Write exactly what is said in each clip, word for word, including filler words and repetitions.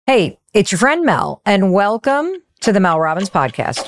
Hey, it's your friend Mel, and welcome to the Mel Robbins Podcast.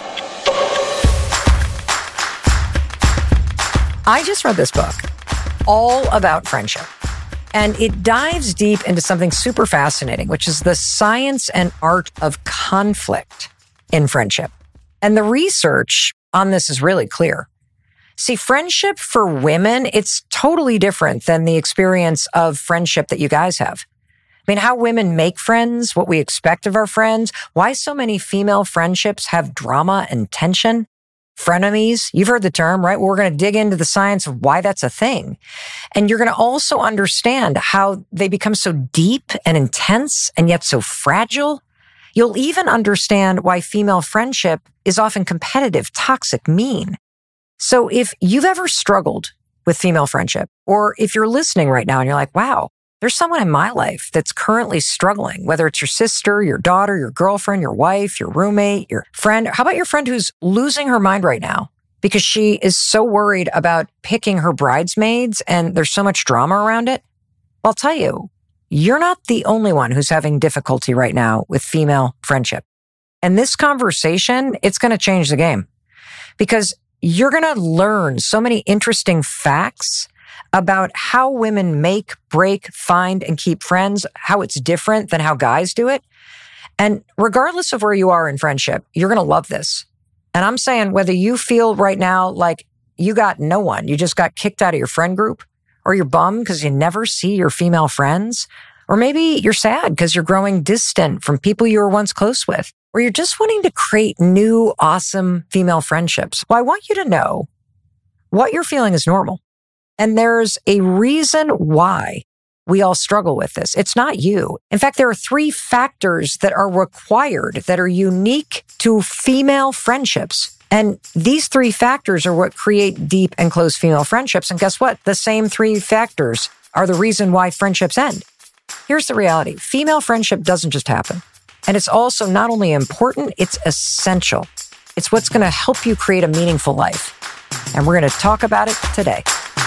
I just read this book all about friendship, and it dives deep into something super fascinating, which is the science and art of conflict in friendship. And the research on this is really clear. See, friendship for women, it's totally different than the experience of friendship that you guys have. I mean, how women make friends, what we expect of our friends, why so many female friendships have drama and tension, frenemies. You've heard the term, right? Well, we're going to dig into the science of why that's a thing. And you're going to also understand how they become so deep and intense and yet so fragile. You'll even understand why female friendship is often competitive, toxic, mean. So if you've ever struggled with female friendship, or if you're listening right now and you're like, wow, there's someone in my life that's currently struggling, whether it's your sister, your daughter, your girlfriend, your wife, your roommate, your friend. How about your friend who's losing her mind right now because she is so worried about picking her bridesmaids and there's so much drama around it? I'll tell you, you're not the only one who's having difficulty right now with female friendship. And this conversation, it's going to change the game because you're going to learn so many interesting facts about how women make, break, find, and keep friends, how it's different than how guys do it. And regardless of where you are in friendship, you're going to love this. And I'm saying whether you feel right now like you got no one, you just got kicked out of your friend group, or you're bummed because you never see your female friends, or maybe you're sad because you're growing distant from people you were once close with, or you're just wanting to create new, awesome female friendships. Well, I want you to know what you're feeling is normal. And there's a reason why we all struggle with this. It's not you. In fact, there are three factors that are required that are unique to female friendships. And these three factors are what create deep and close female friendships. And guess what? The same three factors are the reason why friendships end. Here's the reality. Female friendship doesn't just happen. And it's also not only important, it's essential. It's what's going to help you create a meaningful life. And we're going to talk about it today.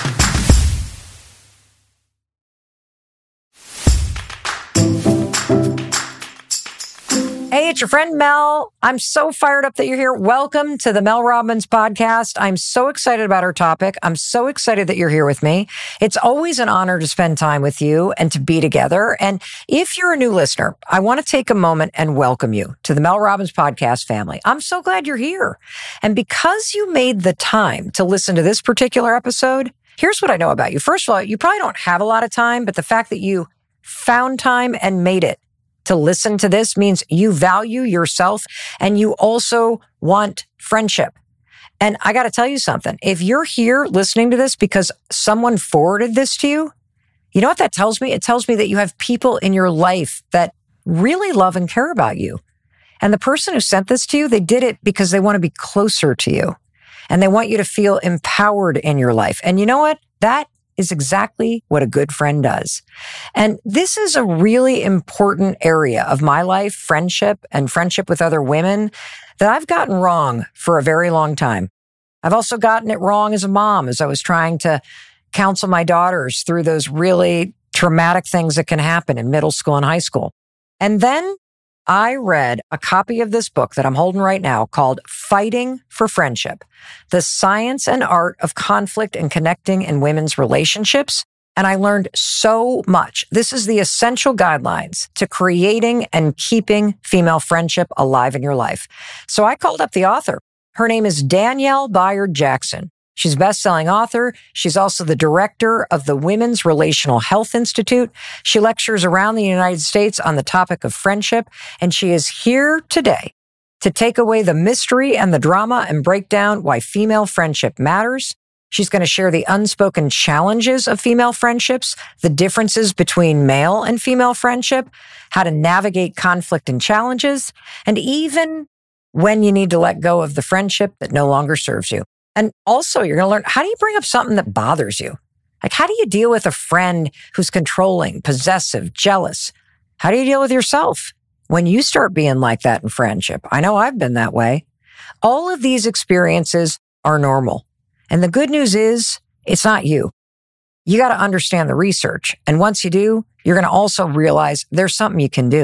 Hey, it's your friend Mel. I'm so fired up that you're here. Welcome to the Mel Robbins Podcast. I'm so excited about our topic. I'm so excited that you're here with me. It's always an honor to spend time with you and to be together. And if you're a new listener, I want to take a moment and welcome you to the Mel Robbins Podcast family. I'm so glad you're here. And because you made the time to listen to this particular episode, here's what I know about you. First of all, you probably don't have a lot of time, but the fact that you found time and made it to listen to this means you value yourself and you also want friendship. And I got to tell you something. If you're here listening to this because someone forwarded this to you, you know what that tells me? It tells me that you have people in your life that really love and care about you. And the person who sent this to you, they did it because they want to be closer to you and they want you to feel empowered in your life. And you know what? That is exactly what a good friend does. And this is a really important area of my life, friendship and friendship with other women, that I've gotten wrong for a very long time. I've also gotten it wrong as a mom, as I was trying to counsel my daughters through those really traumatic things that can happen in middle school and high school. And then I read a copy of this book that I'm holding right now called Fighting for Friendship, The Science and Art of Conflict and Connecting in Women's Relationships. And I learned so much. This is the essential guidelines to creating and keeping female friendship alive in your life. So I called up the author. Her name is Danielle Bayard Jackson. She's a best-selling author. She's also the director of the Women's Relational Health Institute. She lectures around the United States on the topic of friendship, and she is here today to take away the mystery and the drama and break down why female friendship matters. She's going to share the unspoken challenges of female friendships, the differences between male and female friendship, how to navigate conflict and challenges, and even when you need to let go of the friendship that no longer serves you. And also, you're going to learn, how do you bring up something that bothers you? Like, how do you deal with a friend who's controlling, possessive, jealous? How do you deal with yourself when you start being like that in friendship? I know I've been that way. All of these experiences are normal. And the good news is, it's not you. You got to understand the research. And once you do, you're going to also realize there's something you can do.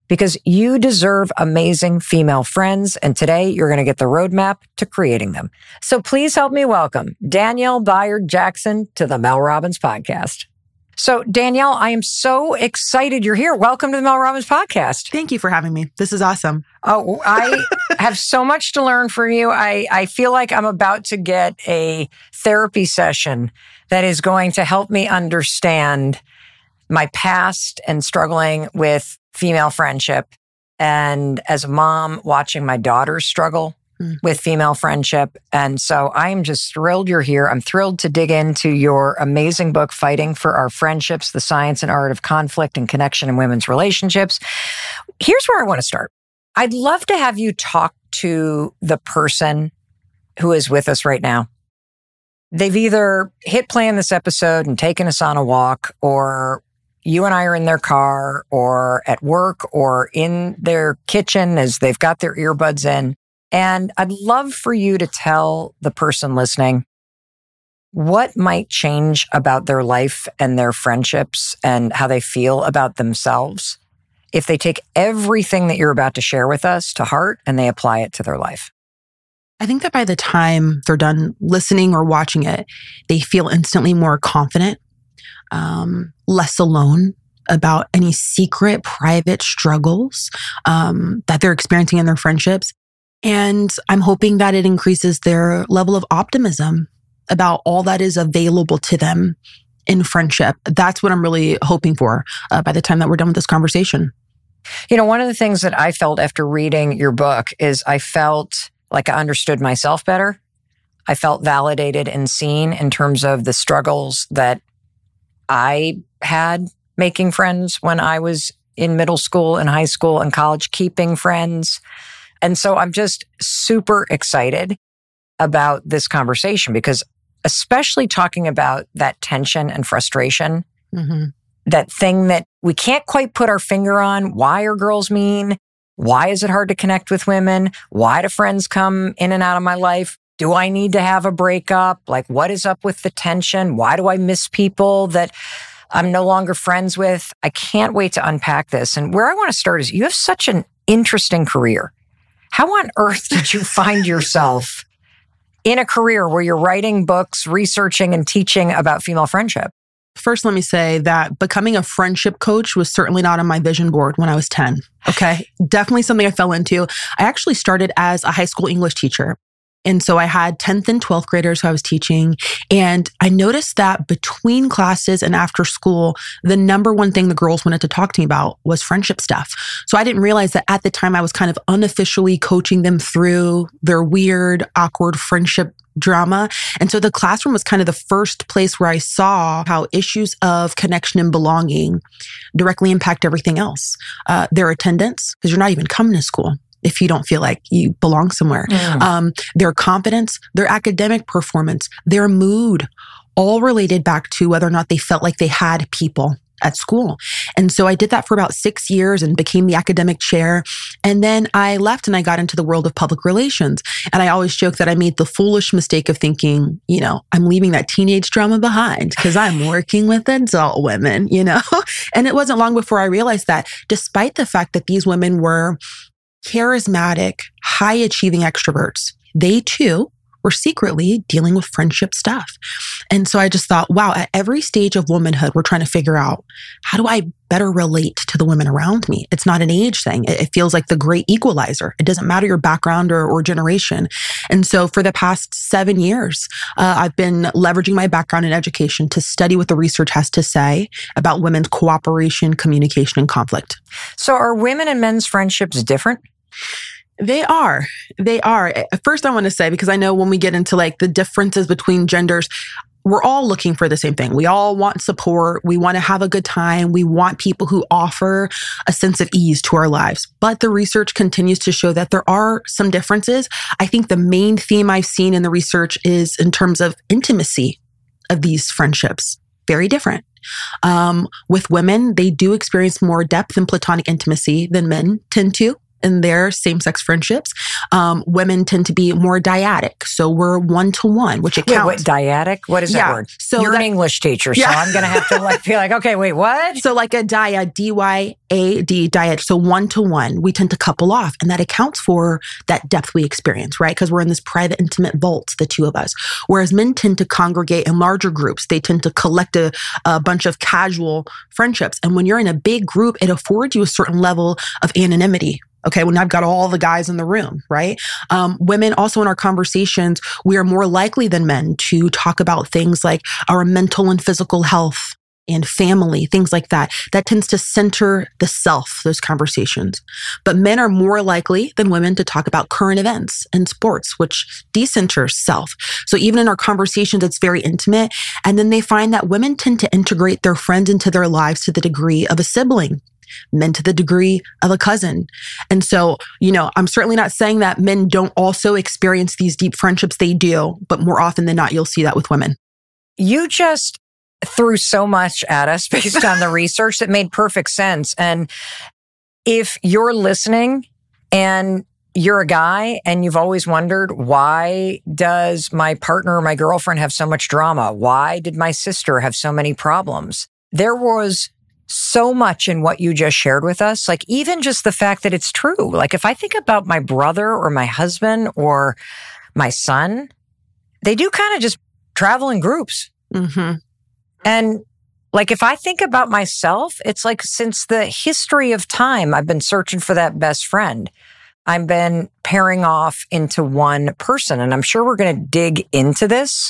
because you deserve amazing female friends. And today you're going to get the roadmap to creating them. So please help me welcome Danielle Bayard Jackson to the Mel Robbins Podcast. So Danielle, I am so excited you're here. Welcome to the Mel Robbins Podcast. Thank you for having me. This is awesome. Oh, I have so much to learn from you. I, I feel like I'm about to get a therapy session that is going to help me understand my past and struggling with female friendship. And as a mom, watching my daughters struggle mm. with female friendship. And so I'm just thrilled you're here. I'm thrilled to dig into your amazing book, Fighting for Our Friendships, The Science and Art of Conflict and Connection in Women's Relationships. Here's where I want to start. I'd love to have you talk to the person who is with us right now. They've either hit play on this episode and taken us on a walk, or you and I are in their car or at work or in their kitchen as they've got their earbuds in. And I'd love for you to tell the person listening what might change about their life and their friendships and how they feel about themselves if they take everything that you're about to share with us to heart and they apply it to their life. I think that by the time they're done listening or watching it, they feel instantly more confident, um, less alone about any secret, private struggles um, that they're experiencing in their friendships. And I'm hoping that it increases their level of optimism about all that is available to them in friendship. That's what I'm really hoping for uh, by the time that we're done with this conversation. You know, one of the things that I felt after reading your book is I felt like I understood myself better. I felt validated and seen in terms of the struggles that I had making friends when I was in middle school and high school and college, keeping friends. And so I'm just super excited about this conversation because especially talking about that tension and frustration, mm-hmm. that thing that we can't quite put our finger on. Why are girls mean? Why is it hard to connect with women? Why do friends come in and out of my life? Do I need to have a breakup? Like, what is up with the tension? Why do I miss people that I'm no longer friends with? I can't wait to unpack this. And where I want to start is you have such an interesting career. How on earth did you find yourself in a career where you're writing books, researching and teaching about female friendship? First, let me say that becoming a friendship coach was certainly not on my vision board when I was ten. Okay. Definitely something I fell into. I actually started as a high school English teacher. And so I had tenth and twelfth graders who I was teaching. And I noticed that between classes and after school, the number one thing the girls wanted to talk to me about was friendship stuff. So I didn't realize that at the time I was kind of unofficially coaching them through their weird, awkward friendship drama. And so the classroom was kind of the first place where I saw how issues of connection and belonging directly impact everything else. Uh, their attendance, because you're not even coming to school if you don't feel like you belong somewhere. Mm. Um, their confidence, their academic performance, their mood, all related back to whether or not they felt like they had people at school. And so I did that for about six years and became the academic chair. And then I left and I got into the world of public relations. And I always joke that I made the foolish mistake of thinking, you know, I'm leaving that teenage drama behind because I'm working with adult women, you know? And it wasn't long before I realized that despite the fact that these women were charismatic, high achieving extroverts, they too were secretly dealing with friendship stuff. And so I just thought, wow, at every stage of womanhood, we're trying to figure out, how do I better relate to the women around me? It's not an age thing. It feels like the great equalizer. It doesn't matter your background or, or generation. And so for the past seven years, uh, I've been leveraging my background in education to study what the research has to say about women's cooperation, communication, and conflict. So are women and men's friendships different? They are. They are. First, I want to say, because I know when we get into like the differences between genders, we're all looking for the same thing. We all want support. We want to have a good time. We want people who offer a sense of ease to our lives. But the research continues to show that there are some differences. I think the main theme I've seen in the research is in terms of intimacy of these friendships. Very different. Um, with women, they do experience more depth and platonic intimacy than men tend to. in their same-sex friendships. Um, women tend to be more dyadic. So we're one-to-one, which it wait, counts. What, dyadic? What is yeah. that word? So You're that, an English teacher, so yeah. I'm going to have to like be like, okay, wait, what? So like a dyad, D Y A D, dyad. So one-to-one, we tend to couple off. And that accounts for that depth we experience, right? Because we're in this private, intimate vault, the two of us. Whereas men tend to congregate in larger groups. They tend to collect a, a bunch of casual friendships. And when you're in a big group, it affords you a certain level of anonymity. Okay, when I've got all the guys in the room, right? Um, women also in our conversations, we are more likely than men to talk about things like our mental and physical health and family, things like that. That tends to center the self, those conversations. But men are more likely than women to talk about current events and sports, which decenters self. So even in our conversations, it's very intimate. And then they find that women tend to integrate their friends into their lives to the degree of a sibling. Men to the degree of a cousin. And so, you know, I'm certainly not saying that men don't also experience these deep friendships. They do, but more often than not, you'll see that with women. You just threw so much at us based on the research that made perfect sense. And if you're listening and you're a guy and you've always wondered, why does my partner or my girlfriend have so much drama? Why did my sister have so many problems? There was so much in what you just shared with us. Like even just the fact that it's true. Like if I think about my brother or my husband or my son, they do kind of just travel in groups. Mm-hmm. And like if I think about myself, it's like since the history of time, I've been searching for that best friend. I've been pairing off into one person. And I'm sure we're going to dig into this.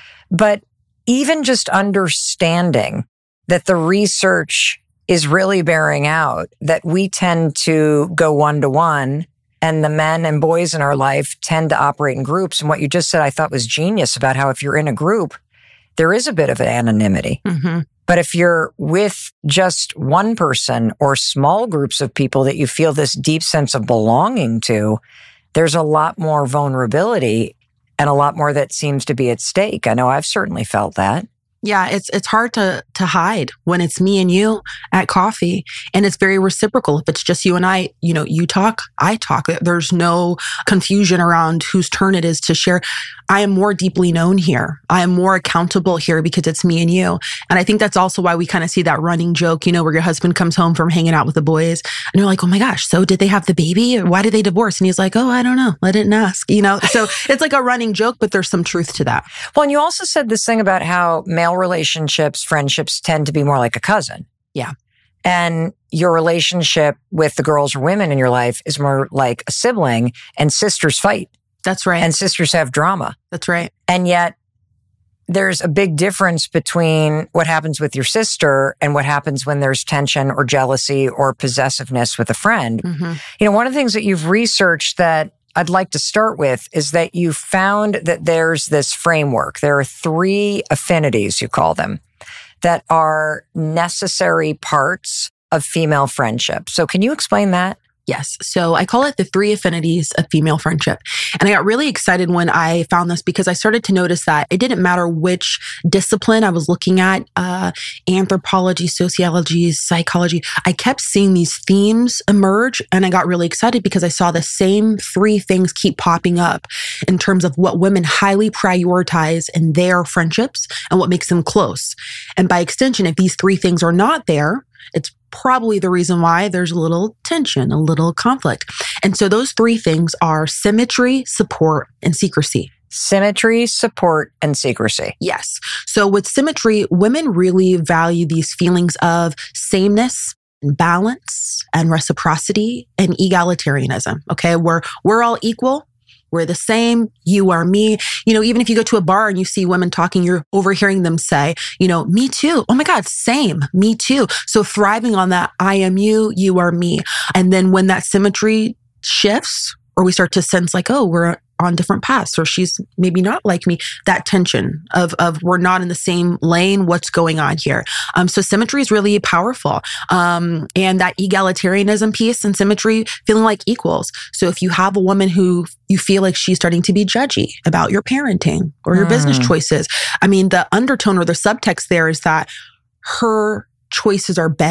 But even just understanding that the research is really bearing out that we tend to go one-to-one and the men and boys in our life tend to operate in groups. And what you just said, I thought was genius about how if you're in a group, there is a bit of an anonymity. Mm-hmm. But if you're with just one person or small groups of people that you feel this deep sense of belonging to, there's a lot more vulnerability and a lot more that seems to be at stake. I know I've certainly felt that. Yeah, it's it's hard to to hide when it's me and you at coffee, and it's very reciprocal. If it's just you and I, you know, you talk, I talk. There's no confusion around whose turn it is to share. I am more deeply known here. I am more accountable here because it's me and you. And I think that's also why we kind of see that running joke, you know, where your husband comes home from hanging out with the boys and you're like, oh my gosh, so did they have the baby? Why did they divorce? And he's like, oh, I don't know. I didn't ask, you know? So it's like a running joke, but there's some truth to that. Well, and you also said this thing about how male relationships, friendships tend to be more like a cousin. Yeah. And your relationship with the girls or women in your life is more like a sibling, and sisters fight. That's right. And sisters have drama. That's right. And yet there's a big difference between what happens with your sister and what happens when there's tension or jealousy or possessiveness with a friend. Mm-hmm. You know, one of the things that you've researched that I'd like to start with is that you found that there's this framework. There are three affinities, you call them, that are necessary parts of female friendship. So can you explain that? Yes. So I call it the three affinities of female friendship. And I got really excited when I found this because I started to notice that it didn't matter which discipline I was looking at, uh, anthropology, sociology, psychology. I kept seeing these themes emerge, and I got really excited because I saw the same three things keep popping up in terms of what women highly prioritize in their friendships and what makes them close. And by extension, if these three things are not there, it's probably the reason why there's a little tension, a little conflict. And so those three things are symmetry, support, and secrecy. Symmetry, support, and secrecy. Yes. So with symmetry, women really value these feelings of sameness and balance and reciprocity and egalitarianism. Okay. We're, we're all equal. We're the same. You are me. You know, even if you go to a bar and you see women talking, you're overhearing them say, you know, me too. Oh my God, same. Me too. So thriving on that, I am you, you are me. And then when that symmetry shifts, or we start to sense like, oh, we're on different paths, or she's maybe not like me, that tension of, of we're not in the same lane, what's going on here? Um, so symmetry is really powerful. Um, and that egalitarianism piece and symmetry, feeling like equals. So if you have a woman who you feel like she's starting to be judgy about your parenting or your mm. business choices, I mean, the undertone or the subtext there is that her choices are better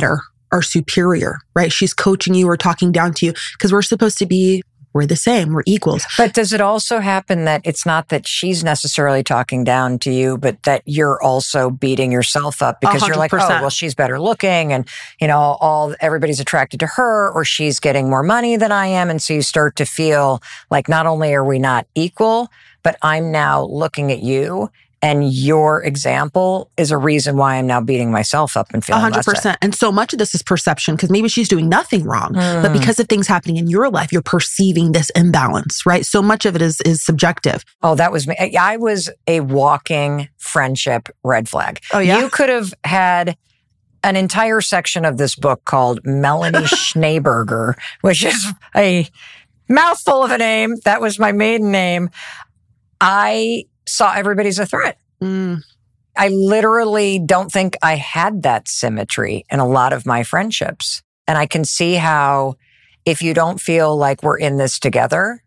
are superior, right? She's coaching you or talking down to you because we're supposed to be, we're the same, we're equals. But does it also happen that it's not that she's necessarily talking down to you, but that you're also beating yourself up because one hundred percent. You're like, oh, well, she's better looking and, you know, all everybody's attracted to her, or she's getting more money than I am. And so you start to feel like not only are we not equal, but I'm now looking at you and your example is a reason why I'm now beating myself up and feeling one hundred percent. less. And so much of this is perception because maybe she's doing nothing wrong, Mm. but because of things happening in your life, you're perceiving this imbalance, right? So much of it is is subjective. Oh, that was me. I was a walking friendship red flag. Oh, yeah? You could have had an entire section of this book called Melanie Schneeberger, which is a mouthful of a name. That was my maiden name. I saw everybody as a threat. Mm. I literally don't think I had that symmetry in a lot of my friendships. And I can see how if you don't feel like we're in this together,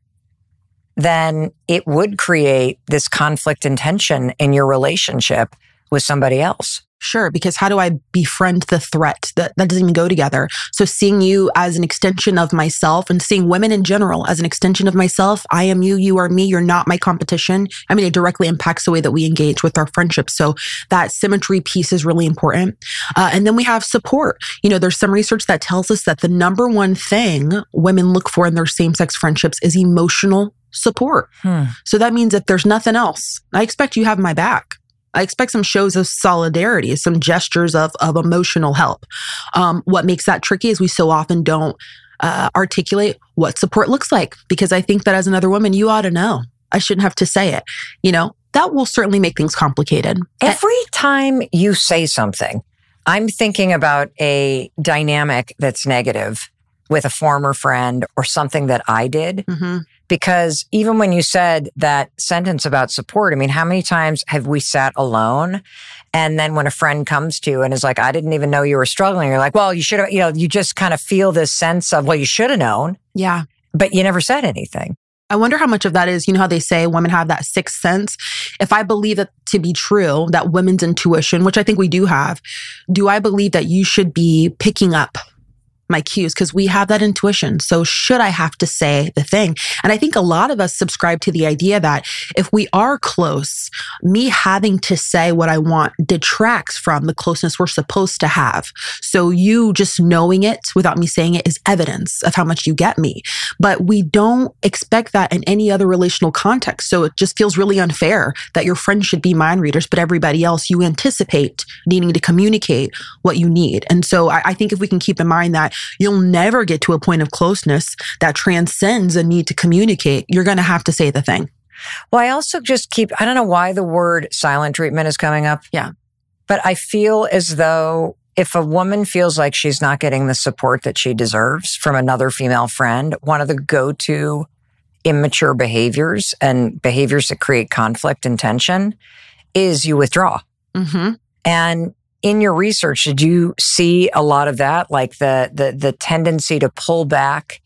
then it would create this conflict and tension in your relationship with somebody else. Sure, because how do I befriend the threat? That, that doesn't even go together. So seeing you as an extension of myself and seeing women in general as an extension of myself, I am you, you are me, you're not my competition. I mean, it directly impacts the way that we engage with our friendships. So that symmetry piece is really important. Uh, and then we have support. You know, there's some research that tells us that the number one thing women look for in their same-sex friendships is emotional support. Hmm. So that means if there's nothing else, I expect you have my back. I expect some shows of solidarity, some gestures of, of emotional help. Um, what makes that tricky is we so often don't uh, articulate what support looks like, because I think that as another woman, you ought to know. I shouldn't have to say it. You know, that will certainly make things complicated. Every time you say something, I'm thinking about a dynamic that's negative with a former friend or something that I did. Mm-hmm. Because even when you said that sentence about support, I mean, how many times have we sat alone? And then when a friend comes to you and is like, I didn't even know you were struggling. You're like, well, you should have, you know, you just kind of feel this sense of, well, you should have known. Yeah. But you never said anything. I wonder how much of that is, you know how they say women have that sixth sense? If I believe that to be true, that women's intuition, which I think we do have, do I believe that you should be picking up my cues because we have that intuition? So should I have to say the thing? And I think a lot of us subscribe to the idea that if we are close, me having to say what I want detracts from the closeness we're supposed to have. So you just knowing it without me saying it is evidence of how much you get me. But we don't expect that in any other relational context. So it just feels really unfair that your friends should be mind readers, but everybody else you anticipate needing to communicate what you need. And so I, I think if we can keep in mind that you'll never get to a point of closeness that transcends a need to communicate, you're going to have to say the thing. Well, I also just keep, I don't know why the word silent treatment is coming up. Yeah. But I feel as though if a woman feels like she's not getting the support that she deserves from another female friend, one of the go-to immature behaviors and behaviors that create conflict and tension is you withdraw. Mm-hmm. And in your research, did you see a lot of that? Like the, the, the tendency to pull back,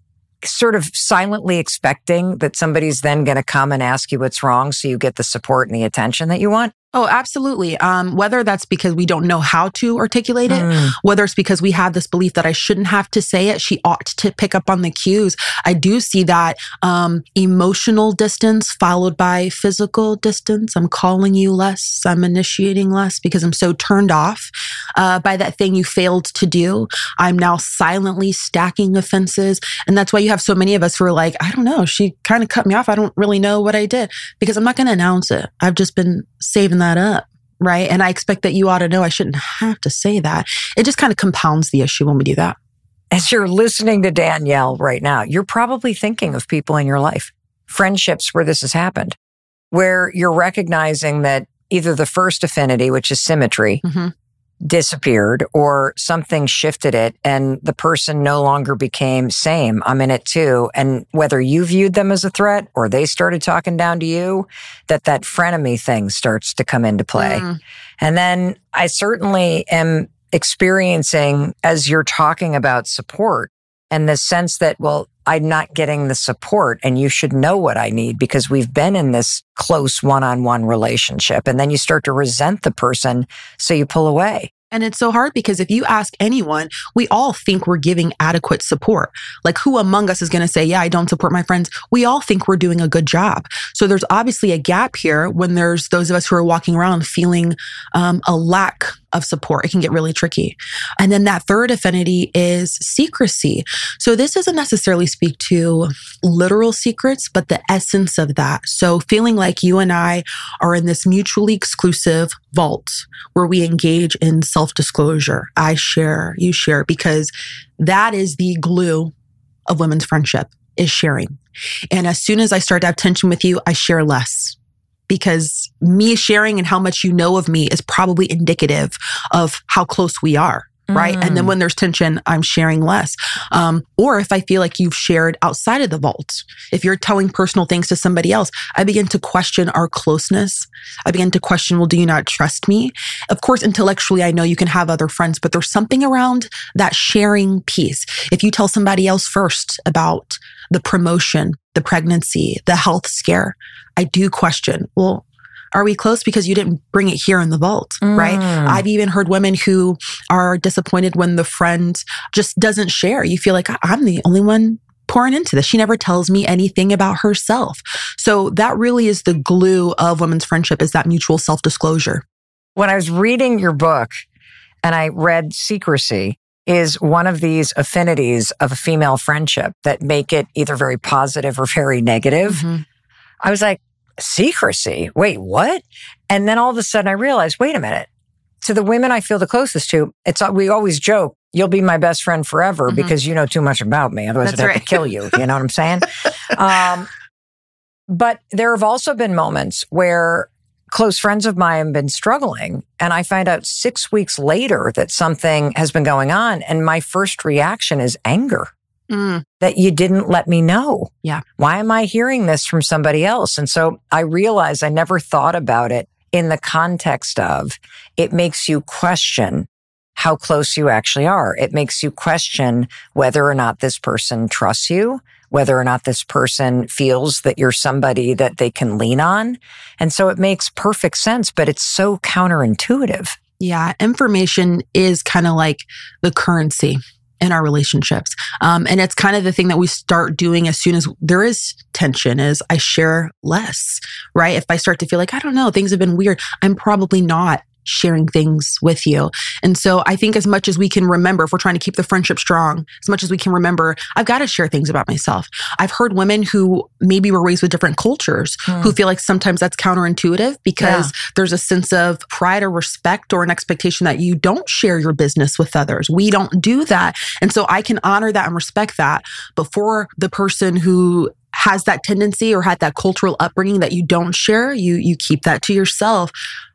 sort of silently expecting that somebody's then going to come and ask you what's wrong so you get the support and the attention that you want? Oh, absolutely. Um, whether that's because we don't know how to articulate it, Mm. whether it's because we have this belief that I shouldn't have to say it, she ought to pick up on the cues. I do see that um, emotional distance followed by physical distance. I'm calling you less. I'm initiating less because I'm so turned off uh, by that thing you failed to do. I'm now silently stacking offenses. And that's why you have so many of us who are like, I don't know, she kind of cut me off. I don't really know what I did because I'm not going to announce it. I've just been saving that up, right? And I expect that you ought to know I shouldn't have to say that. It just kind of compounds the issue when we do that. As you're listening to Danielle right now, you're probably thinking of people in your life, friendships where this has happened, where you're recognizing that either the first affinity, which is symmetry, Mm-hmm. disappeared or something shifted it and the person no longer became same. I'm in it too. And whether you viewed them as a threat or they started talking down to you, that that frenemy thing starts to come into play. Mm. And then I certainly am experiencing, as you're talking about support and the sense that, well, I'm not getting the support and you should know what I need because we've been in this close one-on-one relationship. And then you start to resent the person, so you pull away. And it's so hard because if you ask anyone, we all think we're giving adequate support. Like, who among us is going to say, yeah, I don't support my friends? We all think we're doing a good job. So there's obviously a gap here when there's those of us who are walking around feeling um, a lack of support. It can get really tricky. And then that third affinity is secrecy. So this doesn't necessarily speak to literal secrets, but the essence of that. So feeling like you and I are in this mutually exclusive vault where we engage in self-disclosure. I share, you share, because that is the glue of women's friendship, is sharing. And as soon as I start to have tension with you, I share less. Because me sharing and how much you know of me is probably indicative of how close we are, right? Mm. And then when there's tension, I'm sharing less. Um, or if I feel like you've shared outside of the vault, if you're telling personal things to somebody else, I begin to question our closeness. I begin to question, well, do you not trust me? Of course, intellectually, I know you can have other friends, but there's something around that sharing piece. If you tell somebody else first about the promotion, the pregnancy, the health scare, I do question, well, are we close because you didn't bring it here in the vault, mm. right? I've even heard women who are disappointed when the friend just doesn't share. You feel like, I'm the only one pouring into this. She never tells me anything about herself. So that really is the glue of women's friendship, is that mutual self-disclosure. When I was reading your book and I read secrecy, is one of these affinities of a female friendship that make it either very positive or very negative. Mm-hmm. I was like, secrecy? Wait, what? And then all of a sudden I realized, wait a minute. To the women I feel the closest to, it's we always joke, you'll be my best friend forever mm-hmm. because you know too much about me. Otherwise, That's I'd have right. to kill you. You know what I'm saying? um, but there have also been moments where close friends of mine have been struggling, and I find out six weeks later that something has been going on, and my first reaction is anger. Mm. That you didn't let me know. Yeah. Why am I hearing this from somebody else? And so I realized I never thought about it in the context of it makes you question how close you actually are. It makes you question whether or not this person trusts you, whether or not this person feels that you're somebody that they can lean on. And so it makes perfect sense, but it's so counterintuitive. Yeah. Information is kind of like the currency in our relationships. Um, and it's kind of the thing that we start doing as soon as there is tension is I share less, right? If I start to feel like, I don't know, things have been weird, I'm probably not sharing things with you. And so I think as much as we can remember, if we're trying to keep the friendship strong, as much as we can remember, I've got to share things about myself. I've heard women who maybe were raised with different cultures mm. who feel like sometimes that's counterintuitive because yeah. there's a sense of pride or respect or an expectation that you don't share your business with others. We don't do that. And so I can honor that and respect that. But for the person who has that tendency or had that cultural upbringing that you don't share, you you keep that to yourself,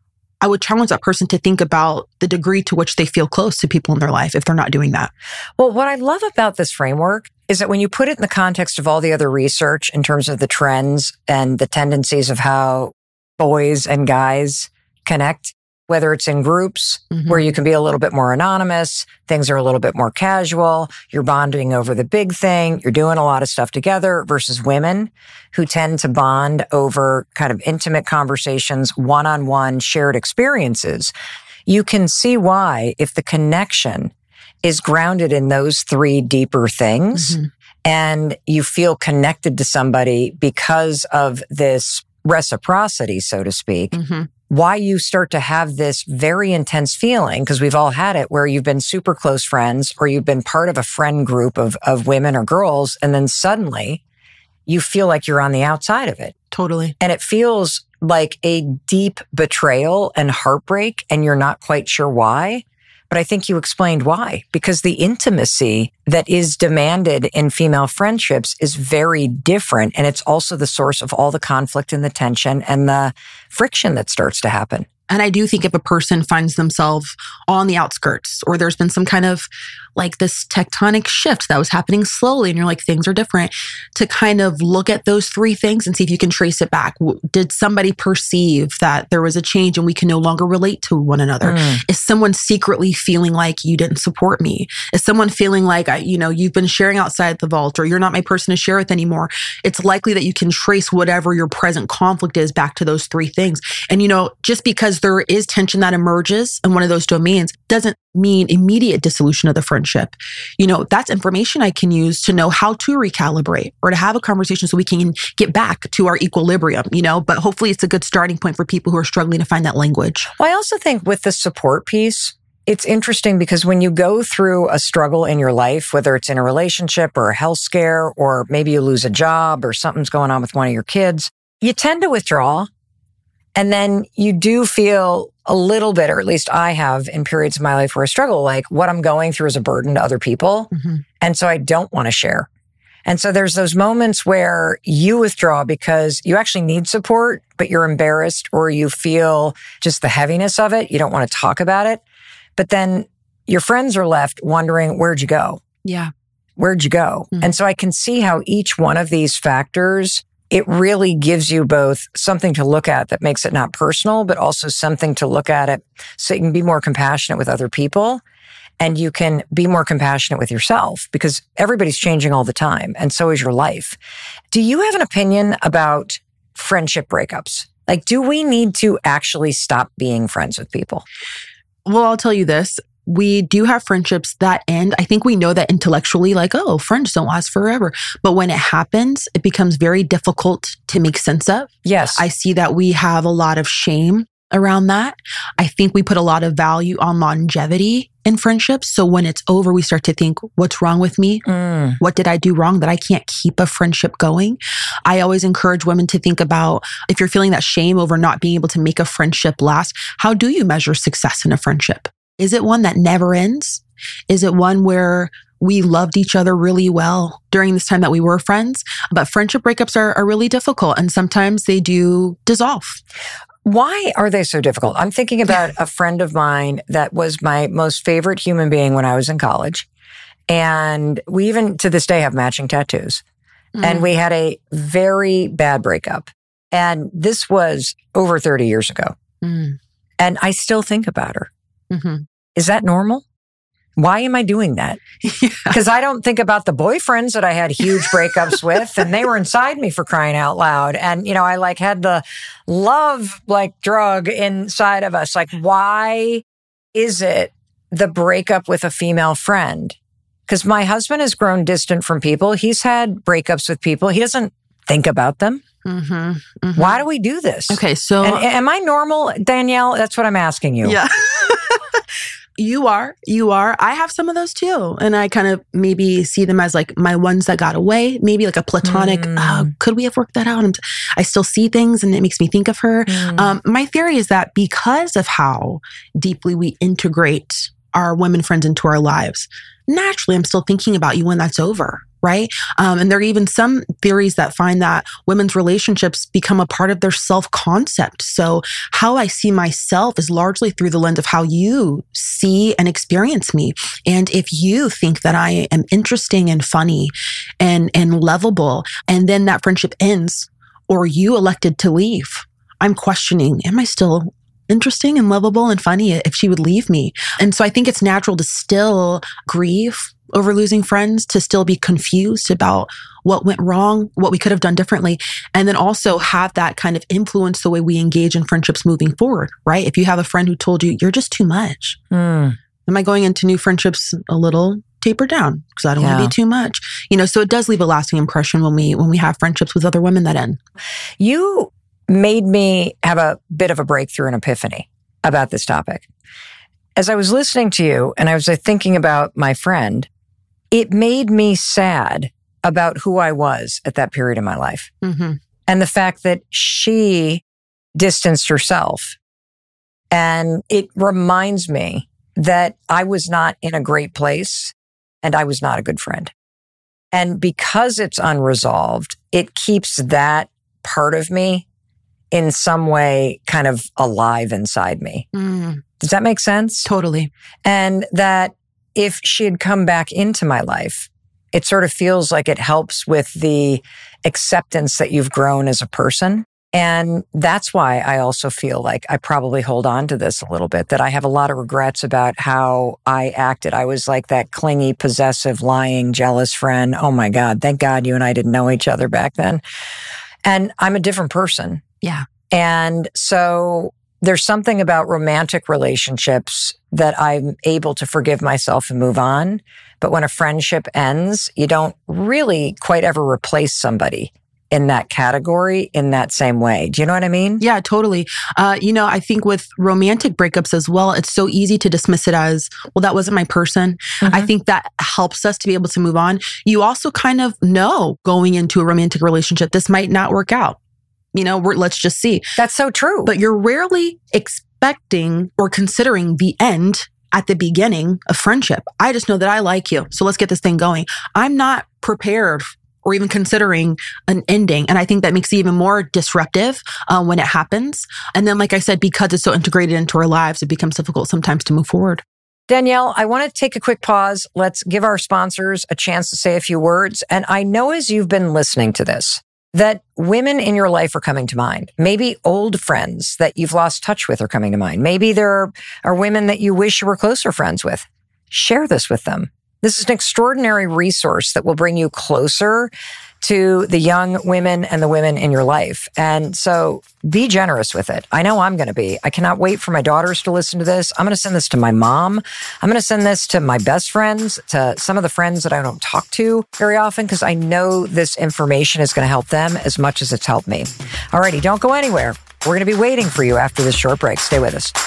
I would challenge that person to think about the degree to which they feel close to people in their life if they're not doing that. Well, what I love about this framework is that when you put it in the context of all the other research in terms of the trends and the tendencies of how boys and guys connect, whether it's in groups mm-hmm. where you can be a little bit more anonymous, things are a little bit more casual, you're bonding over the big thing, you're doing a lot of stuff together versus women who tend to bond over kind of intimate conversations, one-on-one shared experiences. You can see why if the connection is grounded in those three deeper things mm-hmm. and you feel connected to somebody because of this reciprocity, so to speak, mm-hmm. why you start to have this very intense feeling, because we've all had it, where you've been super close friends or you've been part of a friend group of, of women or girls, and then suddenly you feel like you're on the outside of it. Totally. And it feels like a deep betrayal and heartbreak, and you're not quite sure why. But I think you explained why, because the intimacy that is demanded in female friendships is very different. And it's also the source of all the conflict and the tension and the friction that starts to happen. And I do think if a person finds themselves on the outskirts or there's been some kind of like this tectonic shift that was happening slowly. And you're like, things are different. To kind of look at those three things and see if you can trace it back. Did somebody perceive that there was a change and we can no longer relate to one another? Mm. Is someone secretly feeling like you didn't support me? Is someone feeling like, I, you know, you've been sharing outside the vault, or you're not my person to share with anymore? It's likely that you can trace whatever your present conflict is back to those three things. And, you know, just because there is tension that emerges in one of those domains doesn't mean immediate dissolution of the friendship. You know, that's information I can use to know how to recalibrate or to have a conversation so we can get back to our equilibrium, you know, but hopefully it's a good starting point for people who are struggling to find that language. Well, I also think with the support piece, it's interesting because when you go through a struggle in your life, whether it's in a relationship or a health scare, or maybe you lose a job or something's going on with one of your kids, you tend to withdraw. And then you do feel a little bit, or at least I have in periods of my life where I struggle, like what I'm going through is a burden to other people. Mm-hmm. And so I don't want to share. And so there's those moments where you withdraw because you actually need support, but you're embarrassed or you feel just the heaviness of it. You don't want to talk about it. But then your friends are left wondering, where'd you go? Yeah. Where'd you go? Mm-hmm. And so I can see how each one of these factors, it really gives you both something to look at that makes it not personal, but also something to look at it so you can be more compassionate with other people and you can be more compassionate with yourself, because everybody's changing all the time and so is your life. Do you have an opinion about friendship breakups? Like, do we need to actually stop being friends with people? Well, I'll tell you this. We do have friendships that end. I think we know that intellectually, like, oh, friends don't last forever. But when it happens, it becomes very difficult to make sense of. Yes. I see that we have a lot of shame around that. I think we put a lot of value on longevity in friendships. So when it's over, we start to think, what's wrong with me? Mm. What did I do wrong that I can't keep a friendship going? I always encourage women to think about, if you're feeling that shame over not being able to make a friendship last, how do you measure success in a friendship? Is it one that never ends? Is it one where we loved each other really well during this time that we were friends? But friendship breakups are, are really difficult, and sometimes they do dissolve. Why are they so difficult? I'm thinking about a friend of mine that was my most favorite human being when I was in college. And we even to this day have matching tattoos. Mm. And we had a very bad breakup. And this was over thirty years ago. Mm. And I still think about her. Mm-hmm. Is that normal? Why am I doing that? Because yeah. I don't think about the boyfriends that I had huge breakups with, and they were inside me for crying out loud. And, you know, I like had the love like drug inside of us. Like, why is it the breakup with a female friend? Because my husband has grown distant from people. He's had breakups with people. He doesn't think about them. Mm-hmm, mm-hmm. Why do we do this? Okay, so... And, am I normal, Danielle? That's what I'm asking you. Yeah. You are. You are. I have some of those too. And I kind of maybe see them as like my ones that got away, maybe like a platonic, mm. oh, could we have worked that out? And I still see things and it makes me think of her. Mm. Um, my theory is that because of how deeply we integrate our women friends into our lives, naturally, I'm still thinking about you when that's over. Right? Um, and there are even some theories that find that women's relationships become a part of their self-concept. So how I see myself is largely through the lens of how you see and experience me. And if you think that I am interesting and funny and, and lovable, and then that friendship ends, or you elected to leave, I'm questioning, am I still interesting and lovable and funny if she would leave me? And so I think it's natural to still grieve over losing friends, to still be confused about what went wrong, what we could have done differently, and then also have that kind of influence the way we engage in friendships moving forward, right? If you have a friend who told you, you're just too much, mm. am I going into new friendships a little tapered down because I don't yeah. want to be too much? You know, so it does leave a lasting impression when we when we have friendships with other women that end. You made me have a bit of a breakthrough and epiphany about this topic. As I was listening to you and I was uh, thinking about my friend, it made me sad about who I was at that period in my life. Mm-hmm. And the fact that she distanced herself. And it reminds me that I was not in a great place and I was not a good friend. And because it's unresolved, it keeps that part of me in some way kind of alive inside me. Mm. Does that make sense? Totally. And that if she had come back into my life, it sort of feels like it helps with the acceptance that you've grown as a person. And that's why I also feel like I probably hold on to this a little bit, that I have a lot of regrets about how I acted. I was like that clingy, possessive, lying, jealous friend. Oh my God, thank God you and I didn't know each other back then. And I'm a different person. Yeah. And so there's something about romantic relationships that I'm able to forgive myself and move on. But when a friendship ends, you don't really quite ever replace somebody in that category in that same way. Do you know what I mean? Yeah, totally. Uh, you know, I think with romantic breakups as well, it's so easy to dismiss it as, well, that wasn't my person. Mm-hmm. I think that helps us to be able to move on. You also kind of know going into a romantic relationship, this might not work out. You know, we're, let's just see. That's so true. But you're rarely expecting or considering the end at the beginning of friendship. I just know that I like you, so let's get this thing going. I'm not prepared or even considering an ending. And I think that makes it even more disruptive uh, when it happens. And then, like I said, because it's so integrated into our lives, it becomes difficult sometimes to move forward. Danielle, I want to take a quick pause. Let's give our sponsors a chance to say a few words. And I know as you've been listening to this, that women in your life are coming to mind. Maybe old friends that you've lost touch with are coming to mind. Maybe there are, are women that you wish you were closer friends with. Share this with them. This is an extraordinary resource that will bring you closer to the young women and the women in your life. And so be generous with it. I know I'm going to be. I cannot wait for my daughters to listen to this. I'm going to send this to my mom. I'm going to send this to my best friends, to some of the friends that I don't talk to very often, because I know this information is going to help them as much as it's helped me. Alrighty, don't go anywhere. We're going to be waiting for you after this short break. Stay with us.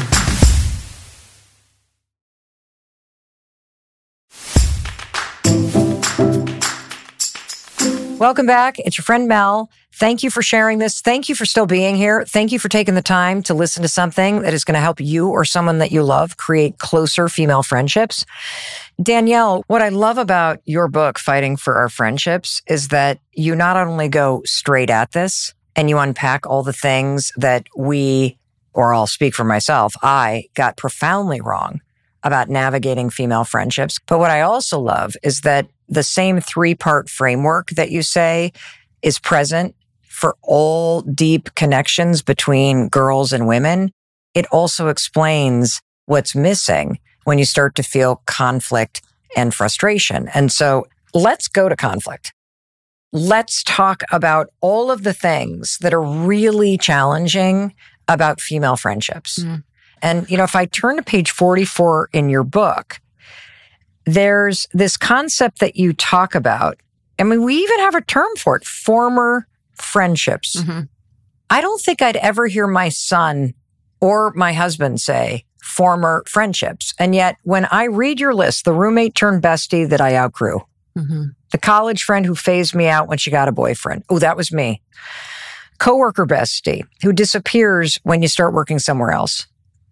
Welcome back. It's your friend Mel. Thank you for sharing this. Thank you for still being here. Thank you for taking the time to listen to something that is going to help you or someone that you love create closer female friendships. Danielle, what I love about your book, Fighting for Our Friendships, is that you not only go straight at this and you unpack all the things that we, or I'll speak for myself, I got profoundly wrong about navigating female friendships. But what I also love is that the same three-part framework that you say is present for all deep connections between girls and women. It also explains what's missing when you start to feel conflict and frustration. And so let's go to conflict. Let's talk about all of the things that are really challenging about female friendships. Mm. And, you know, if I turn to page forty-four in your book, there's this concept that you talk about. I mean, we even have a term for it, former friendships. Mm-hmm. I don't think I'd ever hear my son or my husband say former friendships. And yet when I read your list, the roommate turned bestie that I outgrew, mm-hmm. the college friend who phased me out when she got a boyfriend. Oh, that was me. Coworker bestie who disappears when you start working somewhere else.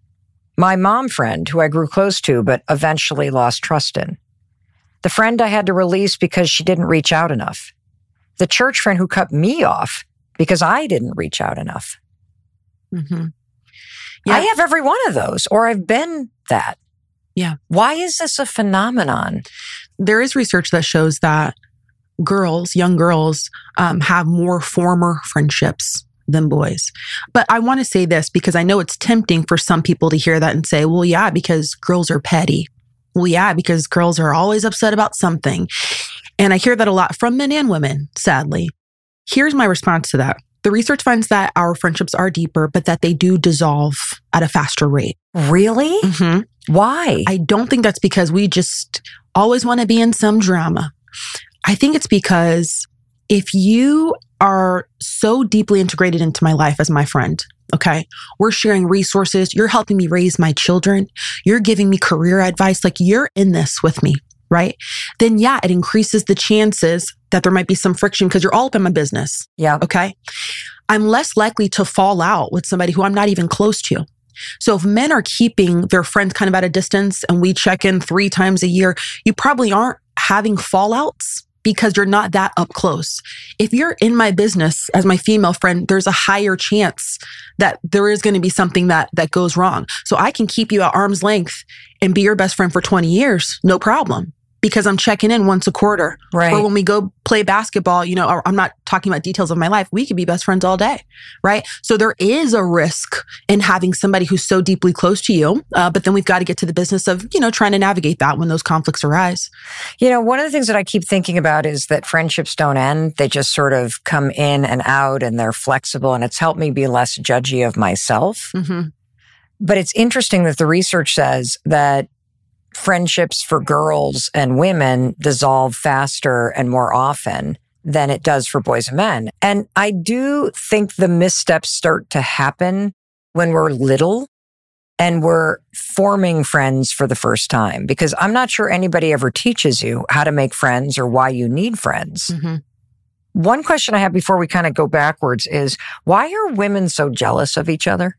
My mom friend who I grew close to, but eventually lost trust in. The friend I had to release because she didn't reach out enough. The church friend who cut me off because I didn't reach out enough. Mm-hmm. Yeah. I have every one of those, or I've been that. Yeah. Why is this a phenomenon? There is research that shows that girls, young girls, um, have more former friendships than boys. But I want to say this because I know it's tempting for some people to hear that and say, well, yeah, because girls are petty. Well, yeah, because girls are always upset about something. And I hear that a lot from men and women, sadly. Here's my response to that. The research finds that our friendships are deeper, but that they do dissolve at a faster rate. Really? Mm-hmm. Why? I don't think that's because we just always want to be in some drama. I think it's because if you are so deeply integrated into my life as my friend, okay, we're sharing resources, you're helping me raise my children, you're giving me career advice, like you're in this with me, right? Then yeah, it increases the chances that there might be some friction because you're all up in my business. Yeah. Okay. I'm less likely to fall out with somebody who I'm not even close to. So if men are keeping their friends kind of at a distance and we check in three times a year, you probably aren't having fallouts because you're not that up close. If you're in my business as my female friend, there's a higher chance that there is going to be something that that goes wrong. So I can keep you at arm's length and be your best friend for twenty years, no problem, because I'm checking in once a quarter. Right. Or when we go play basketball, you know, or I'm not talking about details of my life. We could be best friends all day, right? So there is a risk in having somebody who's so deeply close to you. Uh, but then we've got to get to the business of, you know, trying to navigate that when those conflicts arise. You know, one of the things that I keep thinking about is that friendships don't end. They just sort of come in and out and they're flexible. And it's helped me be less judgy of myself. Mm-hmm. But it's interesting that the research says that friendships for girls and women dissolve faster and more often than it does for boys and men. And I do think the missteps start to happen when we're little and we're forming friends for the first time, because I'm not sure anybody ever teaches you how to make friends or why you need friends. Mm-hmm. One question I have before we kind of go backwards is, why are women so jealous of each other?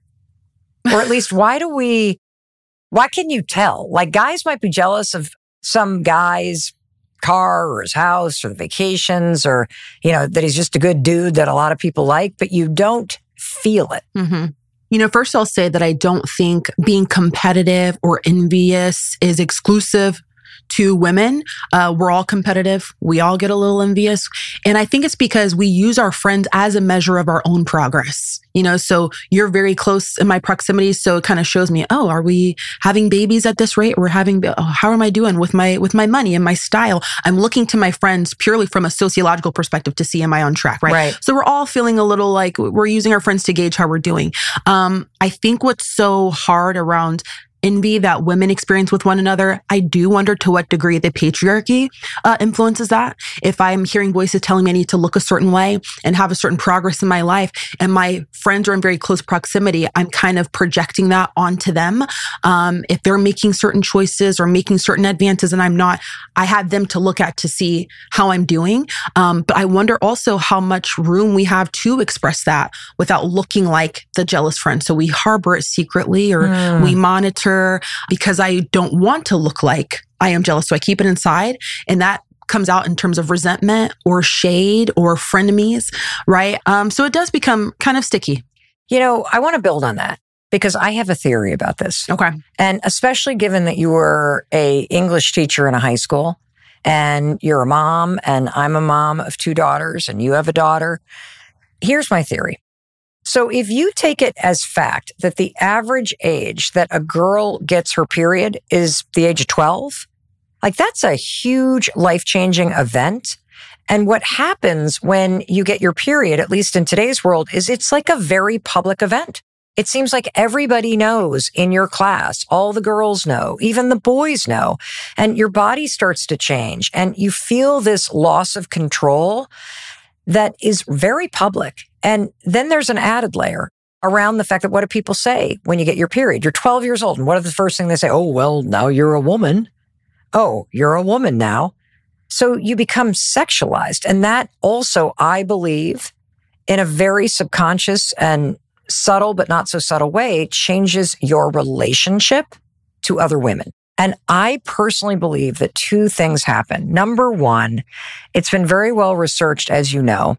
Or at least why do we Why can you tell? Like, guys might be jealous of some guy's car or his house or the vacations, or, you know, that he's just a good dude that a lot of people like, but you don't feel it. Mm-hmm. You know, first I'll say that I don't think being competitive or envious is exclusive to women. Uh, we're all competitive. We all get a little envious. And I think it's because we use our friends as a measure of our own progress. You know, so you're very close in my proximity. So it kind of shows me, oh, are we having babies at this rate? We're having, oh, how am I doing with my, with my money and my style? I'm looking to my friends purely from a sociological perspective to see, am I on track? Right. Right. So we're all feeling a little like we're using our friends to gauge how we're doing. Um, I think what's so hard around envy that women experience with one another, I do wonder to what degree the patriarchy uh, influences that. If I'm hearing voices telling me I need to look a certain way and have a certain progress in my life, and my friends are in very close proximity, I'm kind of projecting that onto them. Um, if they're making certain choices or making certain advances and I'm not, I have them to look at to see how I'm doing. Um, but I wonder also how much room we have to express that without looking like the jealous friend. So we harbor it secretly, or mm. we monitor because I don't want to look like I am jealous. So I keep it inside, and that comes out in terms of resentment or shade or frenemies, right? Um, so it does become kind of sticky. You know, I want to build on that because I have a theory about this. Okay. And especially given that you were a English teacher in a high school and you're a mom and I'm a mom of two daughters and you have a daughter. Here's my theory. So if you take it as fact that the average age that a girl gets her period is the age of twelve, like that's a huge life-changing event. And what happens when you get your period, at least in today's world, is it's like a very public event. It seems like everybody knows in your class, all the girls know, even the boys know, and your body starts to change and you feel this loss of control that is very public. And then there's an added layer around the fact that what do people say when you get your period? You're twelve years old. And what are the first thing they say? Oh, well, now you're a woman. Oh, you're a woman now. So you become sexualized. And that also, I believe, in a very subconscious and subtle, but not so subtle way, changes your relationship to other women. And I personally believe that two things happen. Number one, it's been very well researched, as you know,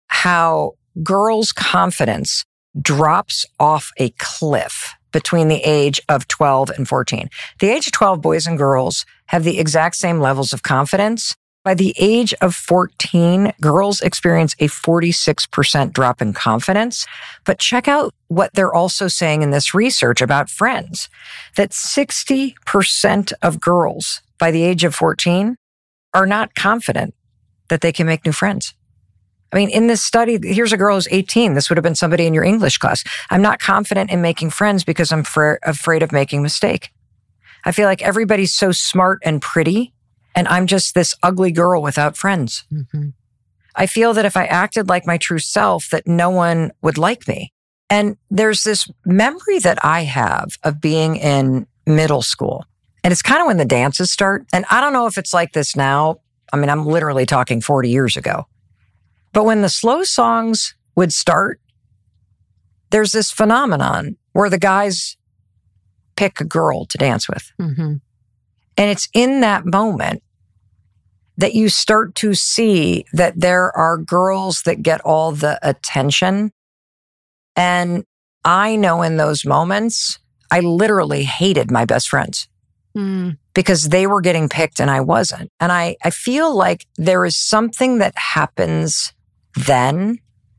how girls' confidence drops off a cliff between the age of twelve and fourteen. The age of twelve, boys and girls have the exact same levels of confidence. By the age of fourteen, girls experience a forty-six percent drop in confidence. But check out what they're also saying in this research about friends, that sixty percent of girls by the age of fourteen are not confident that they can make new friends. I mean, in this study, here's a girl who's eighteen. This would have been somebody in your English class. I'm not confident in making friends because I'm fr- afraid of making a mistake. I feel like everybody's so smart and pretty, and I'm just this ugly girl without friends. Mm-hmm. I feel that if I acted like my true self, that no one would like me. And there's this memory that I have of being in middle school. And it's kind of when the dances start. And I don't know if it's like this now. I mean, I'm literally talking forty years ago. But when the slow songs would start, there's this phenomenon where the guys pick a girl to dance with. Mm-hmm. And it's in that moment that you start to see that there are girls that get all the attention. And I know in those moments, I literally hated my best friends mm. because they were getting picked and I wasn't. And I, I feel like there is something that happens then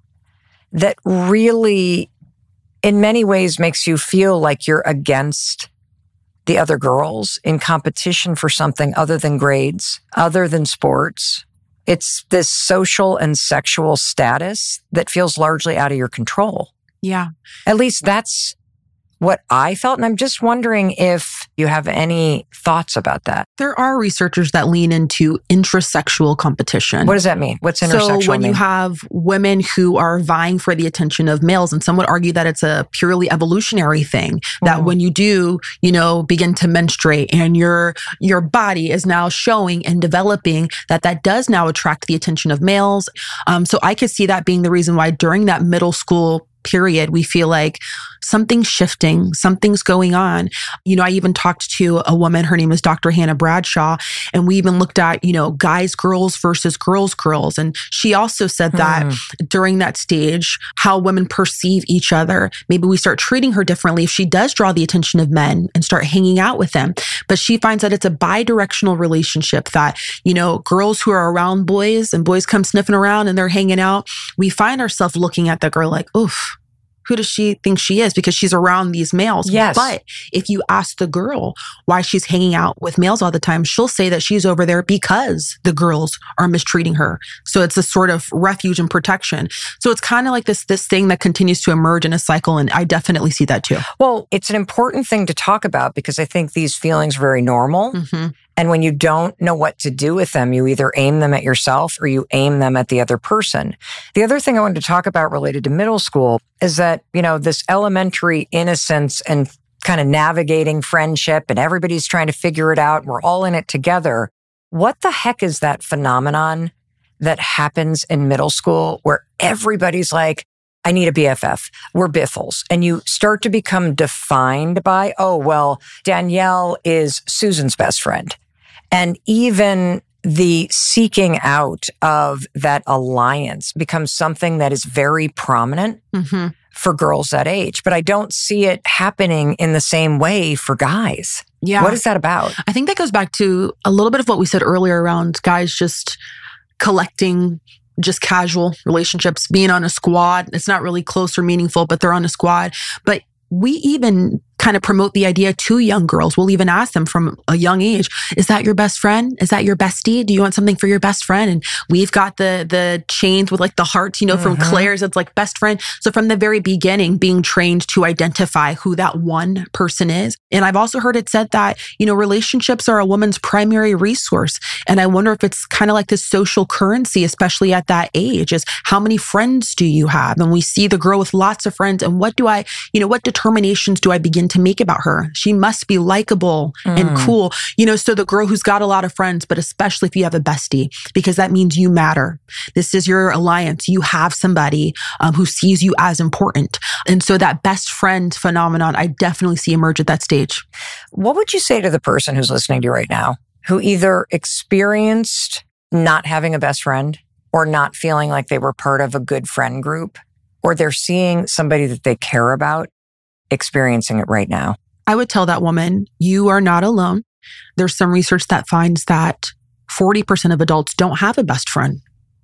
that really, in many ways, makes you feel like you're against the other girls in competition for something other than grades, other than sports. It's this social and sexual status that feels largely out of your control. Yeah. At least that's what I felt. And I'm just wondering if you have any thoughts about that. There are researchers that lean into intrasexual competition. What does that mean? What's intersexual So when mean? you have women who are vying for the attention of males, and some would argue that it's a purely evolutionary thing, that Mm. when you do, you know, begin to menstruate and your your body is now showing and developing, that that does now attract the attention of males. Um, so I could see that being the reason why during that middle school period, we feel like something's shifting, something's going on. You know, I even talked to a woman, her name is Doctor Hannah Bradshaw, and we even looked at, you know, guys, girls versus girls, girls. And she also said that Mm. during that stage, how women perceive each other, maybe we start treating her differently if she does draw the attention of men and start hanging out with them. But she finds that it's a bi-directional relationship, that, you know, girls who are around boys and boys come sniffing around and they're hanging out, we find ourselves looking at the girl like, oof, who does she think she is? Because she's around these males. Yes. But if you ask the girl why she's hanging out with males all the time, she'll say that she's over there because the girls are mistreating her. So it's a sort of refuge and protection. So it's kind of like this, this thing that continues to emerge in a cycle. And I definitely see that too. Well, it's an important thing to talk about because I think these feelings are very normal. Mm-hmm. And when you don't know what to do with them, you either aim them at yourself or you aim them at the other person. The other thing I wanted to talk about related to middle school is that, you know, this elementary innocence and kind of navigating friendship and everybody's trying to figure it out and we're all in it together. What the heck is that phenomenon that happens in middle school where everybody's like, I need a B F F. We're biffles. And you start to become defined by, oh, well, Danielle is Susan's best friend. And even the seeking out of that alliance becomes something that is very prominent mm-hmm. for girls that age. But I don't see it happening in the same way for guys. Yeah. What is that about? I think that goes back to a little bit of what we said earlier around guys just collecting just casual relationships, being on a squad. It's not really close or meaningful, but they're on a squad. But we even kind of promote the idea to young girls. We'll even ask them from a young age, is that your best friend? Is that your bestie? Do you want something for your best friend? And we've got the the chains with like the hearts, you know, mm-hmm. from Claire's, it's like best friend. So from the very beginning, being trained to identify who that one person is. And I've also heard it said that, you know, relationships are a woman's primary resource. And I wonder if it's kind of like this social currency, especially at that age, is how many friends do you have? And we see the girl with lots of friends. And what do I, you know, what determinations do I begin to make about her? She must be likable mm. and cool. You know, so the girl who's got a lot of friends, but especially if you have a bestie, because that means you matter. This is your alliance. You have somebody um, who sees you as important. And so that best friend phenomenon, I definitely see emerge at that stage. What would you say to the person who's listening to you right now, who either experienced not having a best friend or not feeling like they were part of a good friend group, or they're seeing somebody that they care about experiencing it right now? I would tell that woman, you are not alone. There's some research that finds that forty percent of adults don't have a best friend.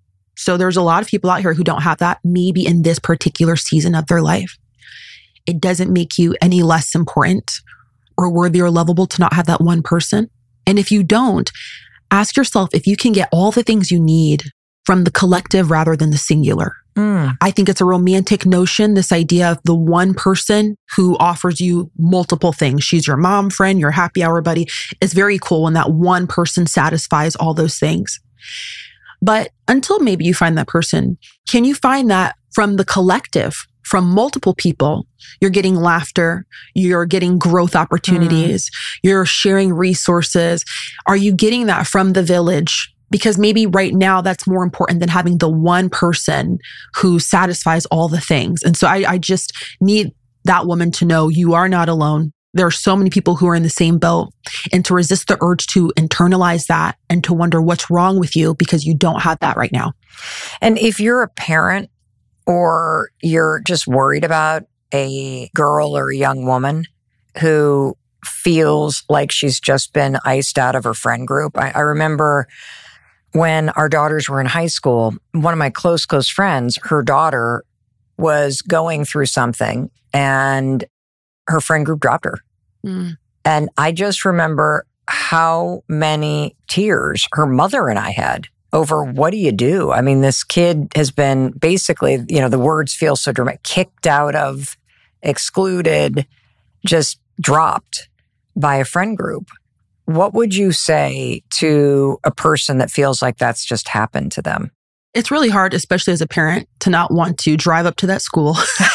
So there's a lot of people out here who don't have that, maybe in this particular season of their life. It doesn't make you any less important or worthy or lovable to not have that one person. And if you don't, ask yourself if you can get all the things you need from the collective rather than the singular. Mm. I think it's a romantic notion, this idea of the one person who offers you multiple things. She's your mom, friend, your happy hour buddy. It's very cool when that one person satisfies all those things. But until maybe you find that person, can you find that from the collective, from multiple people? You're getting laughter, you're getting growth opportunities, mm. you're sharing resources. Are you getting that from the village? Because maybe right now that's more important than having the one person who satisfies all the things. And so I, I just need that woman to know you are not alone. There are so many people who are in the same boat, and to resist the urge to internalize that and to wonder what's wrong with you because you don't have that right now. And if you're a parent or you're just worried about a girl or a young woman who feels like she's just been iced out of her friend group. I, I remember when our daughters were in high school, one of my close, close friends, her daughter was going through something and her friend group dropped her. Mm. And I just remember how many tears her mother and I had over what do you do? I mean, this kid has been basically, you know, the words feel so dramatic, kicked out of, excluded, just dropped by a friend group. What would you say to a person that feels like that's just happened to them? It's really hard, especially as a parent, to not want to drive up to that school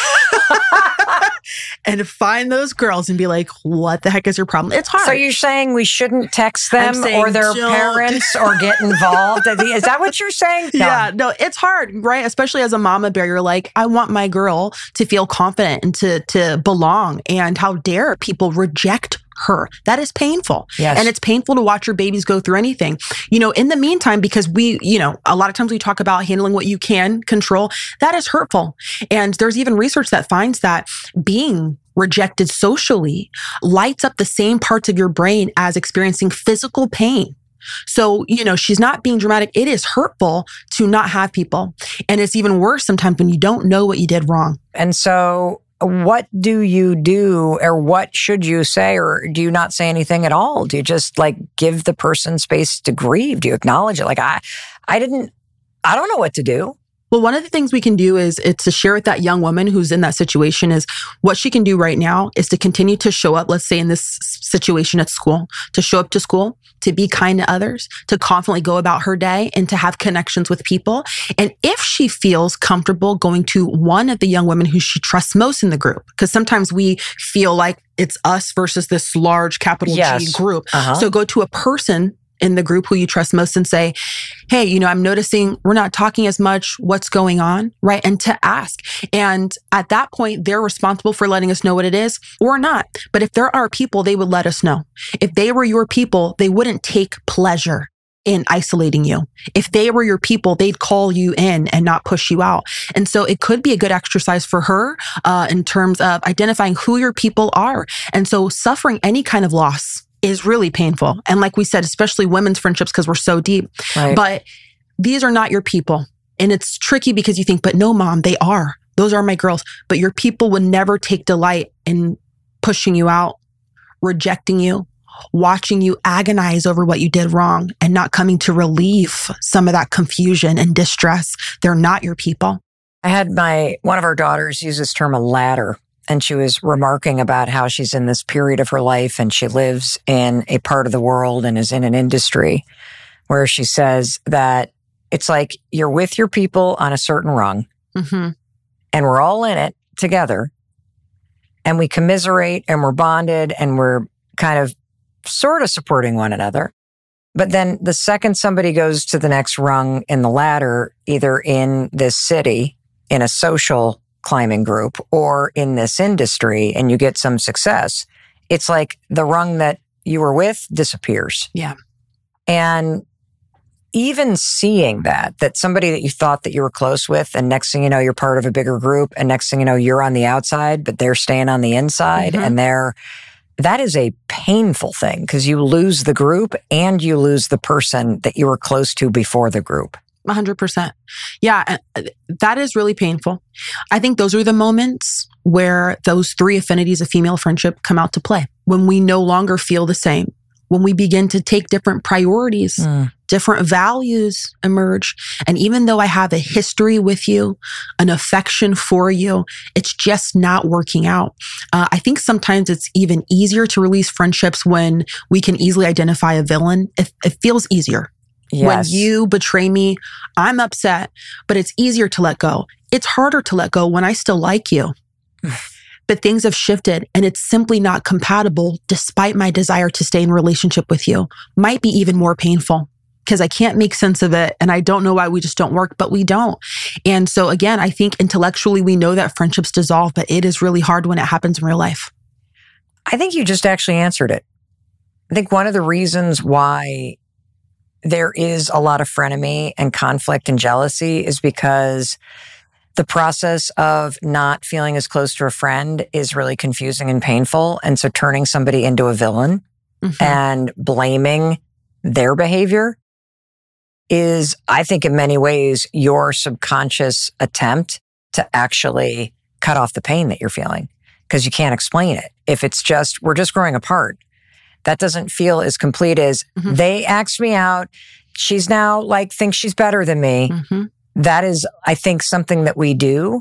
and find those girls and be like, what the heck is your problem? It's hard. So you're saying we shouldn't text them or their don't. parents or get involved? Is that what you're saying? No. Yeah, no, it's hard, right? Especially as a mama bear, you're like, I want my girl to feel confident and to, to belong. And how dare people reject her? That is painful. Yes. And it's painful to watch your babies go through anything. You know, in the meantime, because we, you know, a lot of times we talk about handling what you can control, that is hurtful. And there's even research that finds that being rejected socially lights up the same parts of your brain as experiencing physical pain. So, you know, she's not being dramatic. It is hurtful to not have people. And it's even worse sometimes when you don't know what you did wrong. And so what do you do, or what should you say, or do you not say anything at all? Do you just like give the person space to grieve? Do you acknowledge it? Like, I, I didn't, I don't know what to do. Well, one of the things we can do is it's to share with that young woman who's in that situation is what she can do right now is to continue to show up, let's say in this situation at school, to show up to school, to be kind to others, to confidently go about her day and to have connections with people. And if she feels comfortable going to one of the young women who she trusts most in the group, because sometimes we feel like it's us versus this large capital yes. G group. Uh-huh. So go to a person in the group who you trust most and say, hey, you know, I'm noticing we're not talking as much. What's going on? Right. And to ask. And at that point, they're responsible for letting us know what it is or not. But if there are people, they would let us know. If they were your people, they wouldn't take pleasure in isolating you. If they were your people, they'd call you in and not push you out. And so it could be a good exercise for her uh, in terms of identifying who your people are. And so suffering any kind of loss is really painful. And like we said, especially women's friendships, because we're so deep. Right. But these are not your people. And it's tricky because you think, but no, mom, they are. Those are my girls. But your people would never take delight in pushing you out, rejecting you, watching you agonize over what you did wrong, and not coming to relieve some of that confusion and distress. They're not your people. I had my one of our daughters use this term, a ladder. And she was remarking about how she's in this period of her life and she lives in a part of the world and is in an industry where she says that it's like you're with your people on a certain rung mm-hmm. and we're all in it together and we commiserate and we're bonded and we're kind of sort of supporting one another. But then the second somebody goes to the next rung in the ladder, either in this city, in a social climbing group or in this industry, and you get some success, it's like the rung that you were with disappears. Yeah. And even seeing that, that somebody that you thought that you were close with, and next thing you know, you're part of a bigger group, and next thing you know, you're on the outside, but they're staying on the inside, mm-hmm. and they're, that is a painful thing because you lose the group and you lose the person that you were close to before the group. one hundred percent. Yeah, that is really painful. I think those are the moments where those three affinities of female friendship come out to play. When we no longer feel the same, when we begin to take different priorities, mm. different values emerge. And even though I have a history with you, an affection for you, it's just not working out. Uh, I think sometimes it's even easier to release friendships when we can easily identify a villain. It, it feels easier. Yes. When you betray me, I'm upset, but it's easier to let go. It's harder to let go when I still like you. But things have shifted and it's simply not compatible despite my desire to stay in relationship with you. Might be even more painful because I can't make sense of it and I don't know why we just don't work, but we don't. And so again, I think intellectually we know that friendships dissolve, but it is really hard when it happens in real life. I think you just actually answered it. I think one of the reasons why there is a lot of frenemy and conflict and jealousy is because the process of not feeling as close to a friend is really confusing and painful. And so turning somebody into a villain mm-hmm. and blaming their behavior is, I think, in many ways, your subconscious attempt to actually cut off the pain that you're feeling because you can't explain it. If it's just, we're just growing apart, that doesn't feel as complete as mm-hmm. they asked me out. She's now like, thinks she's better than me. Mm-hmm. That is, I think, something that we do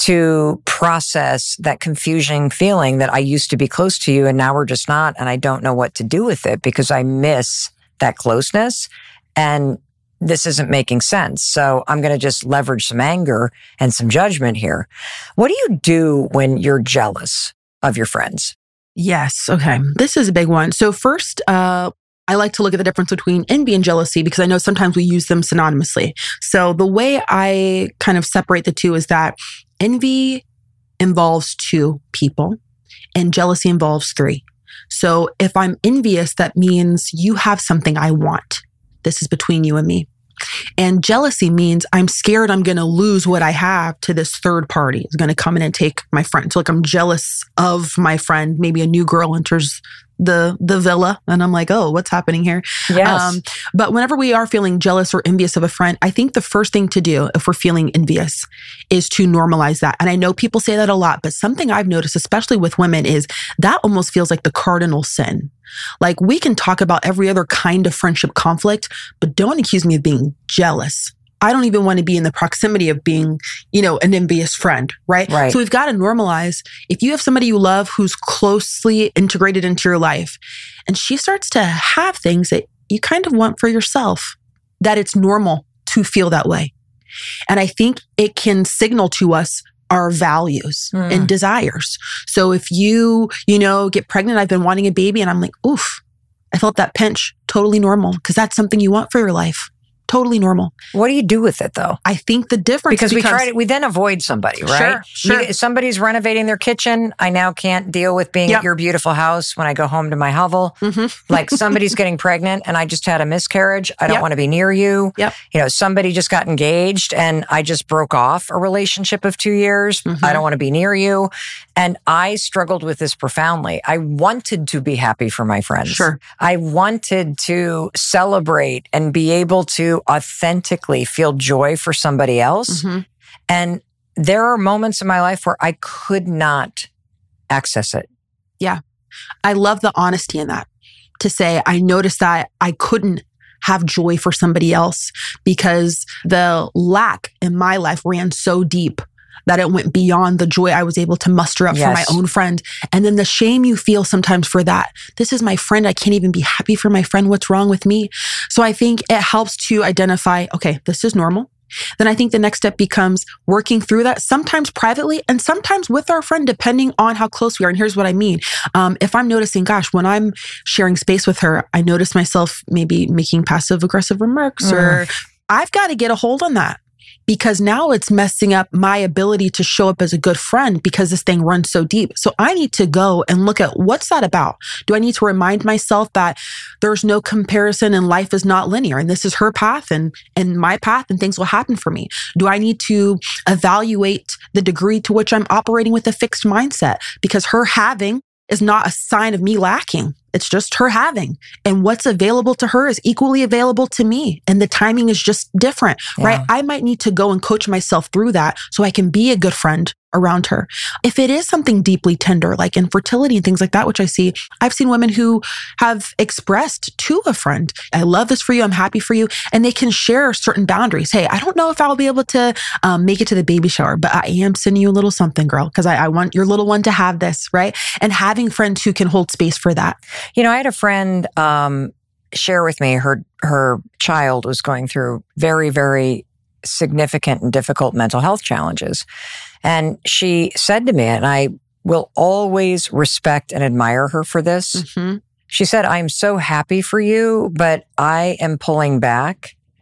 to process that confusing feeling that I used to be close to you and now we're just not. And I don't know what to do with it because I miss that closeness. And this isn't making sense. So I'm going to just leverage some anger and some judgment here. What do you do when you're jealous of your friends? Yes. Okay. This is a big one. So first, uh, I like to look at the difference between envy and jealousy because I know sometimes we use them synonymously. So the way I kind of separate the two is that envy involves two people and jealousy involves three. So if I'm envious, that means you have something I want. This is between you and me. And jealousy means I'm scared I'm going to lose what I have to this third party. It's going to come in and take my friend. So like I'm jealous of my friend. Maybe a new girl enters the the villa and I'm like, oh, what's happening here? Yes. Um, but whenever we are feeling jealous or envious of a friend, I think the first thing to do if we're feeling envious is to normalize that. And I know people say that a lot, but something I've noticed, especially with women, is that almost feels like the cardinal sin. Like we can talk about every other kind of friendship conflict, but don't accuse me of being jealous. I don't even want to be in the proximity of being, you know, an envious friend, right? Right. So we've got to normalize. If you have somebody you love who's closely integrated into your life, and she starts to have things that you kind of want for yourself, that it's normal to feel that way. And I think it can signal to us our values mm. and desires. So if you, you know, get pregnant, I've been wanting a baby and I'm like, oof, I felt that pinch, totally normal, because that's something you want for your life. Totally normal. What do you do with it though? I think the difference because becomes, we try to, we then avoid somebody, right? Sure, sure. You, somebody's renovating their kitchen. I now can't deal with being yep. at your beautiful house when I go home to my hovel. Mm-hmm. Like somebody's getting pregnant and I just had a miscarriage. I don't yep. want to be near you. Yep. You know, somebody just got engaged and I just broke off a relationship of two years. Mm-hmm. I don't want to be near you. And I struggled with this profoundly. I wanted to be happy for my friends. Sure. I wanted to celebrate and be able to authentically feel joy for somebody else. Mm-hmm. And there are moments in my life where I could not access it. Yeah. I love the honesty in that, to say, I noticed that I couldn't have joy for somebody else because the lack in my life ran so deep that it went beyond the joy I was able to muster up yes. for my own friend. And then the shame you feel sometimes for that. This is my friend. I can't even be happy for my friend. What's wrong with me? So I think it helps to identify, okay, this is normal. Then I think the next step becomes working through that, sometimes privately and sometimes with our friend, depending on how close we are. And here's what I mean. Um, if I'm noticing, gosh, when I'm sharing space with her, I notice myself maybe making passive aggressive remarks mm. or I've got to get a hold on that. Because now it's messing up my ability to show up as a good friend because this thing runs so deep. So I need to go and look at what's that about? Do I need to remind myself that there's no comparison and life is not linear and this is her path and, and my path and things will happen for me? Do I need to evaluate the degree to which I'm operating with a fixed mindset? Because her having is not a sign of me lacking. It's just her having. And what's available to her is equally available to me. And the timing is just different, yeah. right? I might need to go and coach myself through that so I can be a good friend around her. If it is something deeply tender, like infertility and things like that, which I see, I've seen women who have expressed to a friend, I love this for you, I'm happy for you. And they can share certain boundaries. Hey, I don't know if I'll be able to um, make it to the baby shower, but I am sending you a little something, girl, because I, I want your little one to have this, right? And having friends who can hold space for that. You know, I had a friend um, share with me, her her child was going through very, very significant and difficult mental health challenges. And she said to me, and I will always respect and admire her for this. Mm-hmm. She said, I'm so happy for you, but I am pulling back.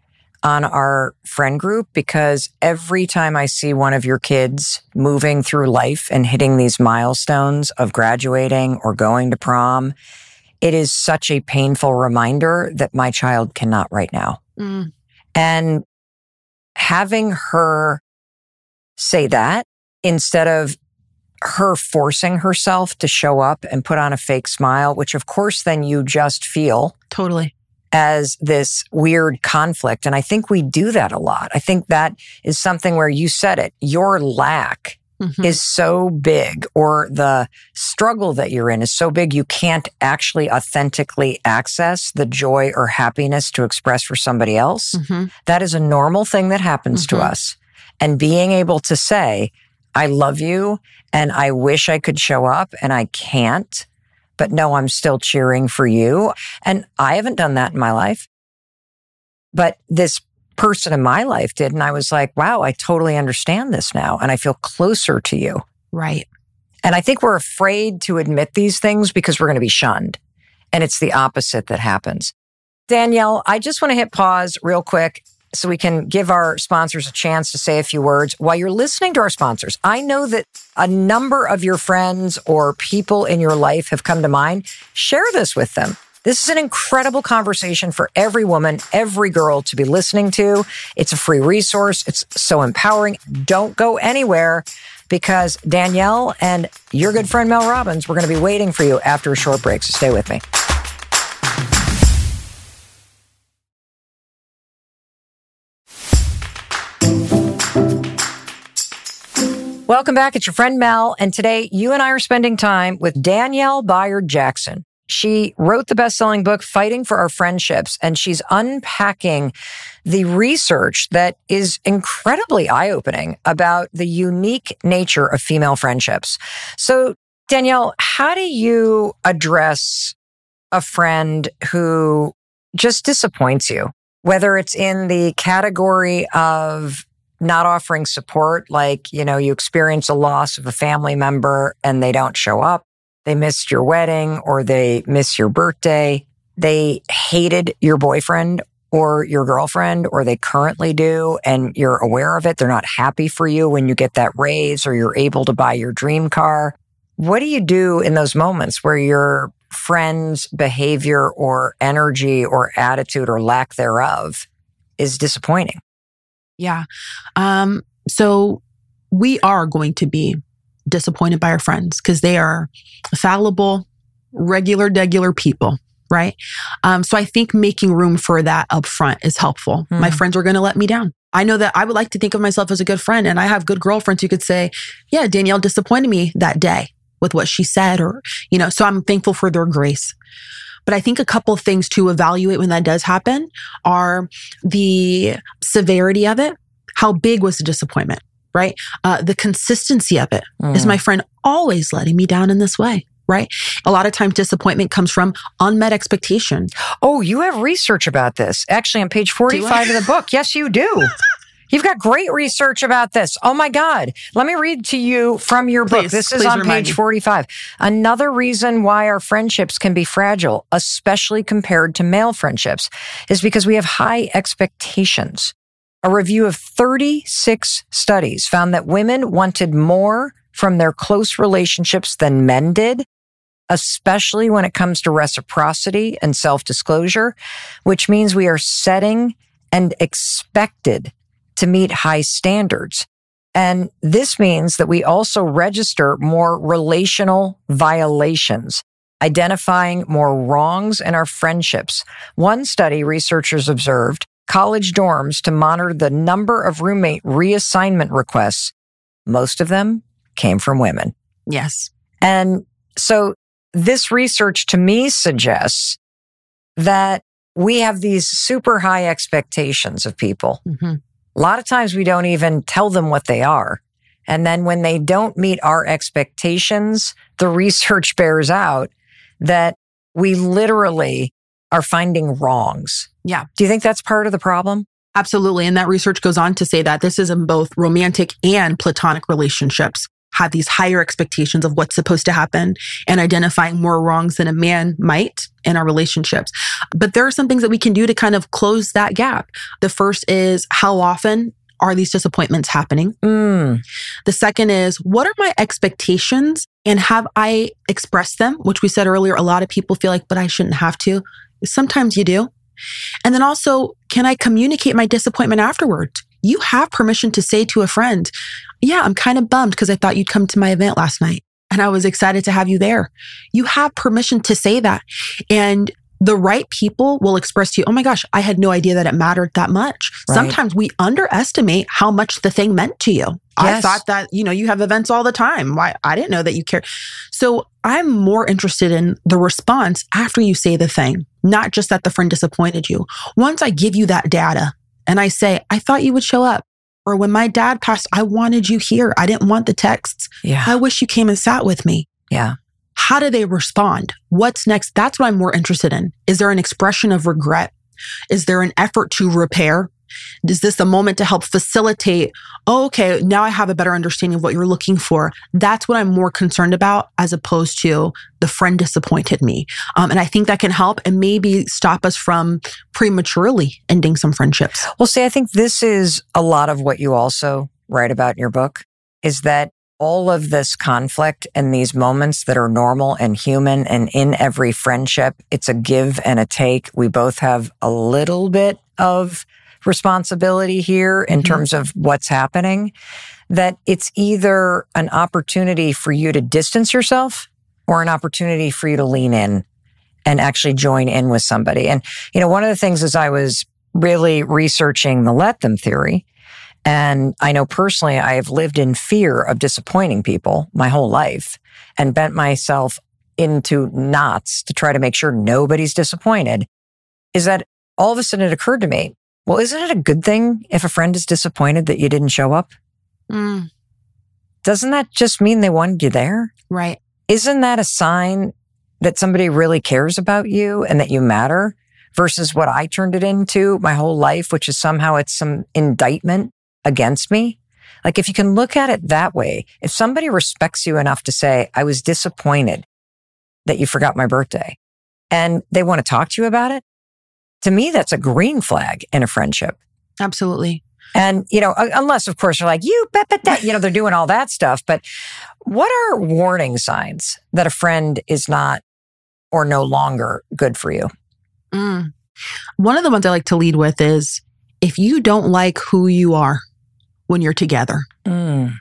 on our friend group because every time I see one of your kids moving through life and hitting these milestones of graduating or going to prom, it is such a painful reminder that my child cannot right now. Mm. And having her say that instead of her forcing herself to show up and put on a fake smile, which of course then you just feel totally as this weird conflict. And I think we do that a lot. I think that is something where you said it, your lack mm-hmm. is so big, or the struggle that you're in is so big, you can't actually authentically access the joy or happiness to express for somebody else. Mm-hmm. That is a normal thing that happens mm-hmm. to us. And being able to say, I love you and I wish I could show up and I can't, but no, I'm still cheering for you. And I haven't done that in my life, but this person in my life did. And I was like, wow, I totally understand this now. And I feel closer to you. Right. And I think we're afraid to admit these things because we're going to be shunned. And it's the opposite that happens. Danielle, I just want to hit pause real quick so we can give our sponsors a chance to say a few words. While you're listening to our sponsors, I know that a number of your friends or people in your life have come to mind. Share this with them. This is an incredible conversation for every woman, every girl to be listening to. It's a free resource. It's so empowering. Don't go anywhere because Danielle and your good friend Mel Robbins, we're going to be waiting for you after a short break. So stay with me. Welcome back. It's your friend Mel. And today you and I are spending time with Danielle Bayard Jackson. She wrote the best-selling book, Fighting for Our Friendships, and she's unpacking the research that is incredibly eye-opening about the unique nature of female friendships. So, Danielle, how do you address a friend who just disappoints you? Whether it's in the category of not offering support, like, you know, you experience a loss of a family member and they don't show up. They missed your wedding or they miss your birthday. They hated your boyfriend or your girlfriend, or they currently do, and you're aware of it. They're not happy for you when you get that raise or you're able to buy your dream car. What do you do in those moments where your friend's behavior or energy or attitude or lack thereof is disappointing? Yeah. Um, so we are going to be disappointed by our friends because they are fallible, regular, degular people, right? Um, so I think making room for that up front is helpful. Mm. My friends are going to let me down. I know that I would like to think of myself as a good friend, and I have good girlfriends who could say, yeah, Danielle disappointed me that day with what she said, or, you know, so I'm thankful for their grace. But I think a couple of things to evaluate when that does happen are the severity of it. How big was the disappointment, right? Uh, the consistency of it. Mm. Is my friend always letting me down in this way, right? A lot of times disappointment comes from unmet expectation. Oh, you have research about this. Actually, on page forty-five of the book. Yes, you do. You've got great research about this. Oh my God. Let me read to you from your book. Please, this is on page me. forty-five. Another reason why our friendships can be fragile, especially compared to male friendships, is because we have high expectations. A review of thirty-six studies found that women wanted more from their close relationships than men did, especially when it comes to reciprocity and self-disclosure, which means we are setting and expected to meet high standards. And this means that we also register more relational violations, identifying more wrongs in our friendships. One study, researchers observed college dorms to monitor the number of roommate reassignment requests. Most of them came from women. Yes. And so this research to me suggests that we have these super high expectations of people. Mm-hmm. A lot of times we don't even tell them what they are. And then when they don't meet our expectations, the research bears out that we literally are finding wrongs. Yeah. Do you think that's part of the problem? Absolutely. And that research goes on to say that this is in both romantic and platonic relationships. have these higher expectations of what's supposed to happen and identifying more wrongs than a man might in our relationships. But there are some things that we can do to kind of close that gap. The first is, how often are these disappointments happening? Mm. The second is, what are my expectations and have I expressed them? Which we said earlier, a lot of people feel like, but I shouldn't have to. Sometimes you do. And then also, can I communicate my disappointment afterward? You have permission to say to a friend, yeah, I'm kind of bummed because I thought you'd come to my event last night and I was excited to have you there. You have permission to say that. And the right people will express to you, oh my gosh, I had no idea that it mattered that much. Right. Sometimes we underestimate how much the thing meant to you. Yes. I thought that, you know, you have events all the time. Why? I didn't know that you care. So I'm more interested in the response after you say the thing, not just that the friend disappointed you. Once I give you that data and I say, I thought you would show up. Or when my dad passed, I wanted you here. I didn't want the texts. Yeah. I wish you came and sat with me. Yeah. How do they respond? What's next? That's what I'm more interested in. Is there an expression of regret? Is there an effort to repair? Is this a moment to help facilitate, oh, okay, now I have a better understanding of what you're looking for? That's what I'm more concerned about as opposed to the friend disappointed me. Um, and I think that can help and maybe stop us from prematurely ending some friendships. Well, see, I think this is a lot of what you also write about in your book, is that all of this conflict and these moments that are normal and human and in every friendship, it's a give and a take. We both have a little bit of responsibility here in mm-hmm. terms of what's happening, that it's either an opportunity for you to distance yourself or an opportunity for you to lean in and actually join in with somebody. And, you know, one of the things is I was really researching the let them theory. And I know personally, I have lived in fear of disappointing people my whole life and bent myself into knots to try to make sure nobody's disappointed. Is that all of a sudden it occurred to me, well, isn't it a good thing if a friend is disappointed that you didn't show up? Mm. Doesn't that just mean they wanted you there? Right. Isn't that a sign that somebody really cares about you and that you matter versus what I turned it into my whole life, which is somehow it's some indictment against me? Like if you can look at it that way, if somebody respects you enough to say, I was disappointed that you forgot my birthday and they want to talk to you about it, to me, that's a green flag in a friendship. Absolutely. And, you know, unless, of course, you're like, you bet, bet that, you know, they're doing all that stuff. But what are warning signs that a friend is not or no longer good for you? Mm. One of the ones I like to lead with is if you don't like who you are when you're together. Mm.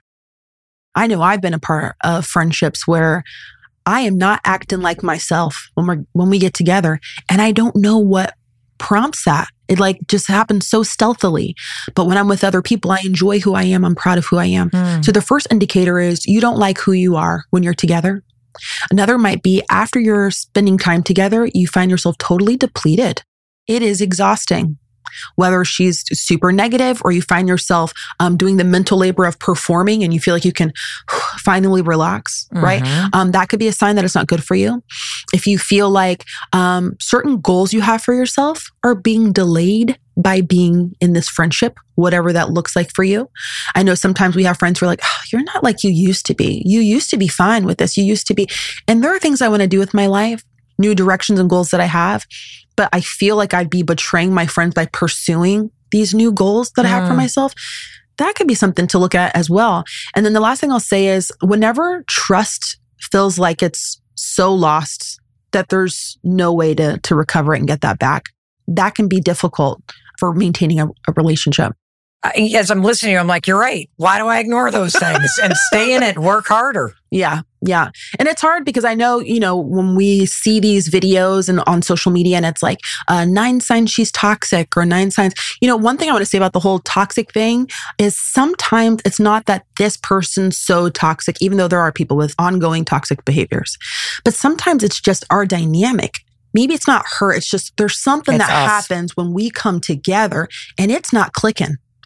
I know I've been a part of friendships where I am not acting like myself when we're when we get together, and I don't know what prompts that. It like just happens so stealthily. But when I'm with other people, I enjoy who I am. I'm proud of who I am. Mm. So the first indicator is you don't like who you are when you're together. Another might be after you're spending time together, you find yourself totally depleted. It is exhausting. Whether she's super negative or you find yourself um, doing the mental labor of performing and you feel like you can finally relax, mm-hmm. right? Um, that could be a sign that it's not good for you. If you feel like um, certain goals you have for yourself are being delayed by being in this friendship, whatever that looks like for you. I know sometimes we have friends who are like, oh, you're not like you used to be. You used to be fine with this. You used to be. And there are things I want to do with my life, new directions and goals that I have. But I feel like I'd be betraying my friends by pursuing these new goals that mm. I have for myself. That could be something to look at as well. And then the last thing I'll say is whenever trust feels like it's so lost that there's no way to, to recover it and get that back, that can be difficult for maintaining a, a relationship. I, as I'm listening to you, I'm like, you're right. Why do I ignore those things and stay in it, work harder? Yeah. Yeah. And it's hard because I know, you know, when we see these videos and on social media and it's like uh, nine signs she's toxic or nine signs, you know, one thing I want to say about the whole toxic thing is sometimes it's not that this person's so toxic, even though there are people with ongoing toxic behaviors, but sometimes it's just our dynamic. Maybe it's not her. It's just there's something it's that us. happens when we come together and it's not clicking.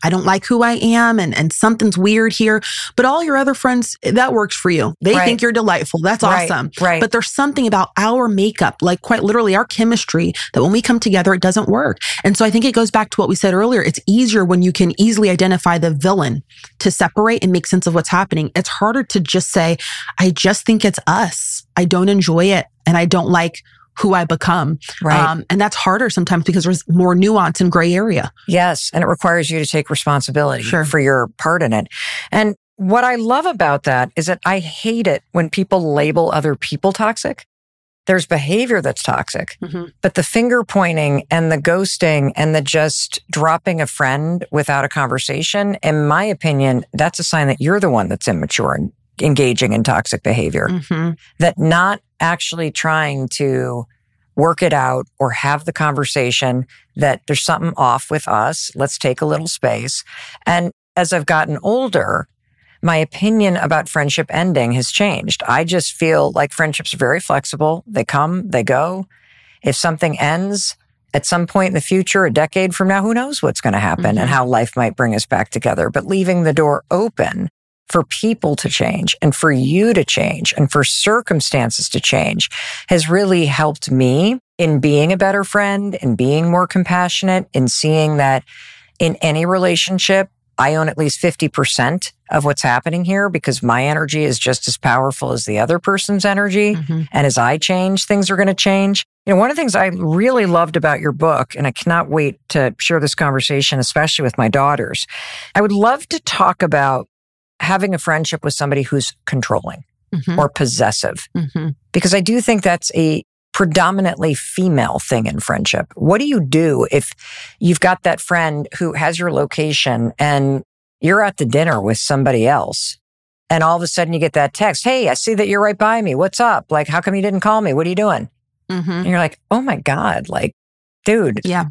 I don't like who I am and, and something's weird here. But all your other friends, that works for you. They Right. think you're delightful. That's Right. awesome. Right. But there's something about our makeup, like quite literally our chemistry, that when we come together, it doesn't work. And so I think it goes back to what we said earlier. It's easier when you can easily identify the villain to separate and make sense of what's happening. It's harder to just say, I just think it's us. I don't enjoy it. And I don't like who I become. Right. Um, and that's harder sometimes because there's more nuance and gray area. Yes. And it requires you to take responsibility Sure. for your part in it. And what I love about that is that I hate it when people label other people toxic. There's behavior that's toxic, Mm-hmm. but the finger pointing and the ghosting and the just dropping a friend without a conversation, in my opinion, that's a sign that you're the one that's immature and engaging in toxic behavior. Mm-hmm. That not actually trying to work it out or have the conversation that there's something off with us. Let's take a little space. And as I've gotten older, my opinion about friendship ending has changed. I just feel like friendships are very flexible. They come, they go. If something ends at some point in the future, a decade from now, who knows what's going to happen Mm-hmm. and how life might bring us back together. But leaving the door open for people to change and for you to change and for circumstances to change has really helped me in being a better friend, in being more compassionate, in seeing that in any relationship, I own at least fifty percent of what's happening here because my energy is just as powerful as the other person's energy. Mm-hmm. And as I change, things are going to change. You know, one of the things I really loved about your book, and I cannot wait to share this conversation, especially with my daughters, I would love to talk about having a friendship with somebody who's controlling Mm-hmm. or possessive, Mm-hmm. because I do think that's a predominantly female thing in friendship. What do you do if you've got that friend who has your location and you're at the dinner with somebody else and all of a sudden you get that text, hey, I see that you're right by me. What's up? Like, how come you didn't call me? What are you doing? Mm-hmm. And you're like, oh my God, like, dude. Yeah.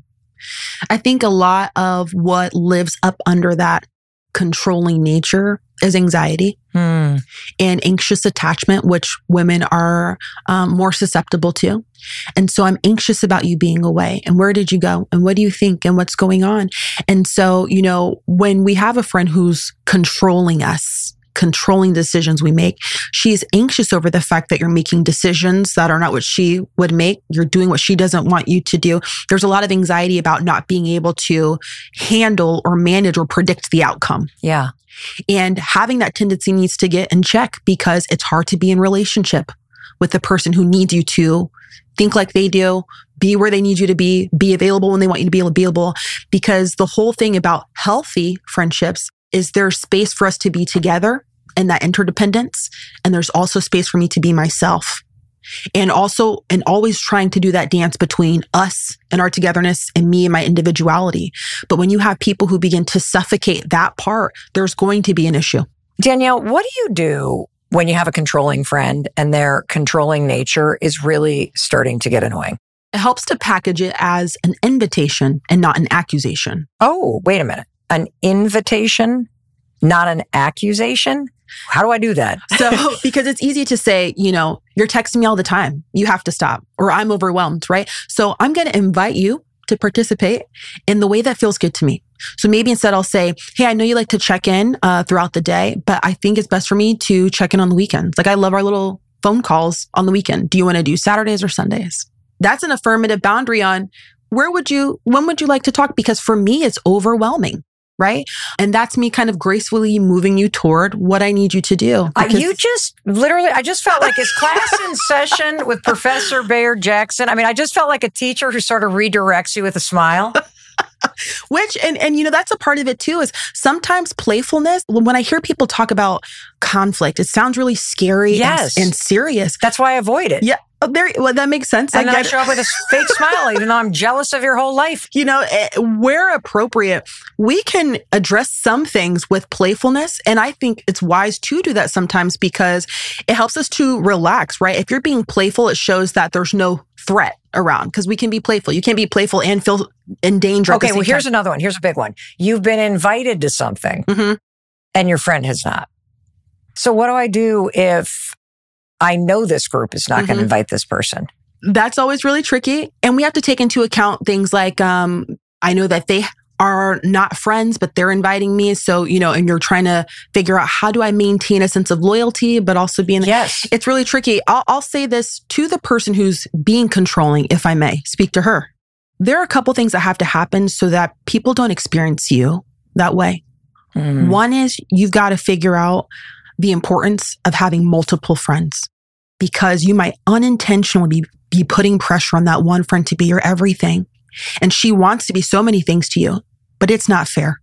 I think a lot of what lives up under that controlling nature is anxiety Hmm. and anxious attachment, which women are um, more susceptible to. And so I'm anxious about you being away. And where did you go? And what do you think? And what's going on? And so, you know, when we have a friend who's controlling us, controlling decisions we make, she's anxious over the fact that you're making decisions that are not what she would make. You're doing what she doesn't want you to do. There's a lot of anxiety about not being able to handle or manage or predict the outcome. Yeah. And having that tendency needs to get in check because it's hard to be in relationship with the person who needs you to think like they do, be where they need you to be, be available when they want you to be available. Because the whole thing about healthy friendships is there's space for us to be together and that interdependence. And there's also space for me to be myself. And also, and always trying to do that dance between us and our togetherness and me and my individuality. But when you have people who begin to suffocate that part, there's going to be an issue. Danielle, what do you do when you have a controlling friend and their controlling nature is really starting to get annoying? It helps to package it as an invitation and not an accusation. Oh, wait a minute. An invitation, not an accusation? How do I do that? So, because it's easy to say, you know, you're texting me all the time. You have to stop, or I'm overwhelmed, right? So I'm going to invite you to participate in the way that feels good to me. So maybe instead I'll say, hey, I know you like to check in uh, throughout the day, but I think it's best for me to check in on the weekends. Like I love our little phone calls on the weekend. Do you want to do Saturdays or Sundays? That's an affirmative boundary on where would you, when would you like to talk? Because for me, it's overwhelming. Right. And that's me kind of gracefully moving you toward what I need you to do. Uh, you just literally, I just felt like, is class in session with Professor Bayard Jackson? I mean, I just felt like a teacher who sort of redirects you with a smile. Which, and, and, you know, that's a part of it too, is sometimes playfulness. When I hear people talk about conflict, it sounds really scary Yes. and, and serious. That's why I avoid it. Yeah. Oh, there, well, that makes sense. And I then I get show it. up with a fake smile, even though I'm jealous of your whole life. You know, eh, where appropriate, we can address some things with playfulness. And I think it's wise to do that sometimes because it helps us to relax, right? If you're being playful, it shows that there's no threat around because we can be playful. You can't be playful and feel in danger. at the Okay, well, same here's time. another one. Here's a big one. You've been invited to something Mhm. and your friend has not. So what do I do if I know this group is not going Mhm. to invite this person? That's always really tricky. And we have to take into account things like, um, I know that they are not friends, but they're inviting me. So, you know, and you're trying to figure out how do I maintain a sense of loyalty, but also being, yes, it's really tricky. I'll, I'll say this to the person who's being controlling, if I may speak to her. There are a couple things that have to happen so that people don't experience you that way. Mm. One is you've got to figure out the importance of having multiple friends, because you might unintentionally be, be putting pressure on that one friend to be your everything. And she wants to be so many things to you, but it's not fair.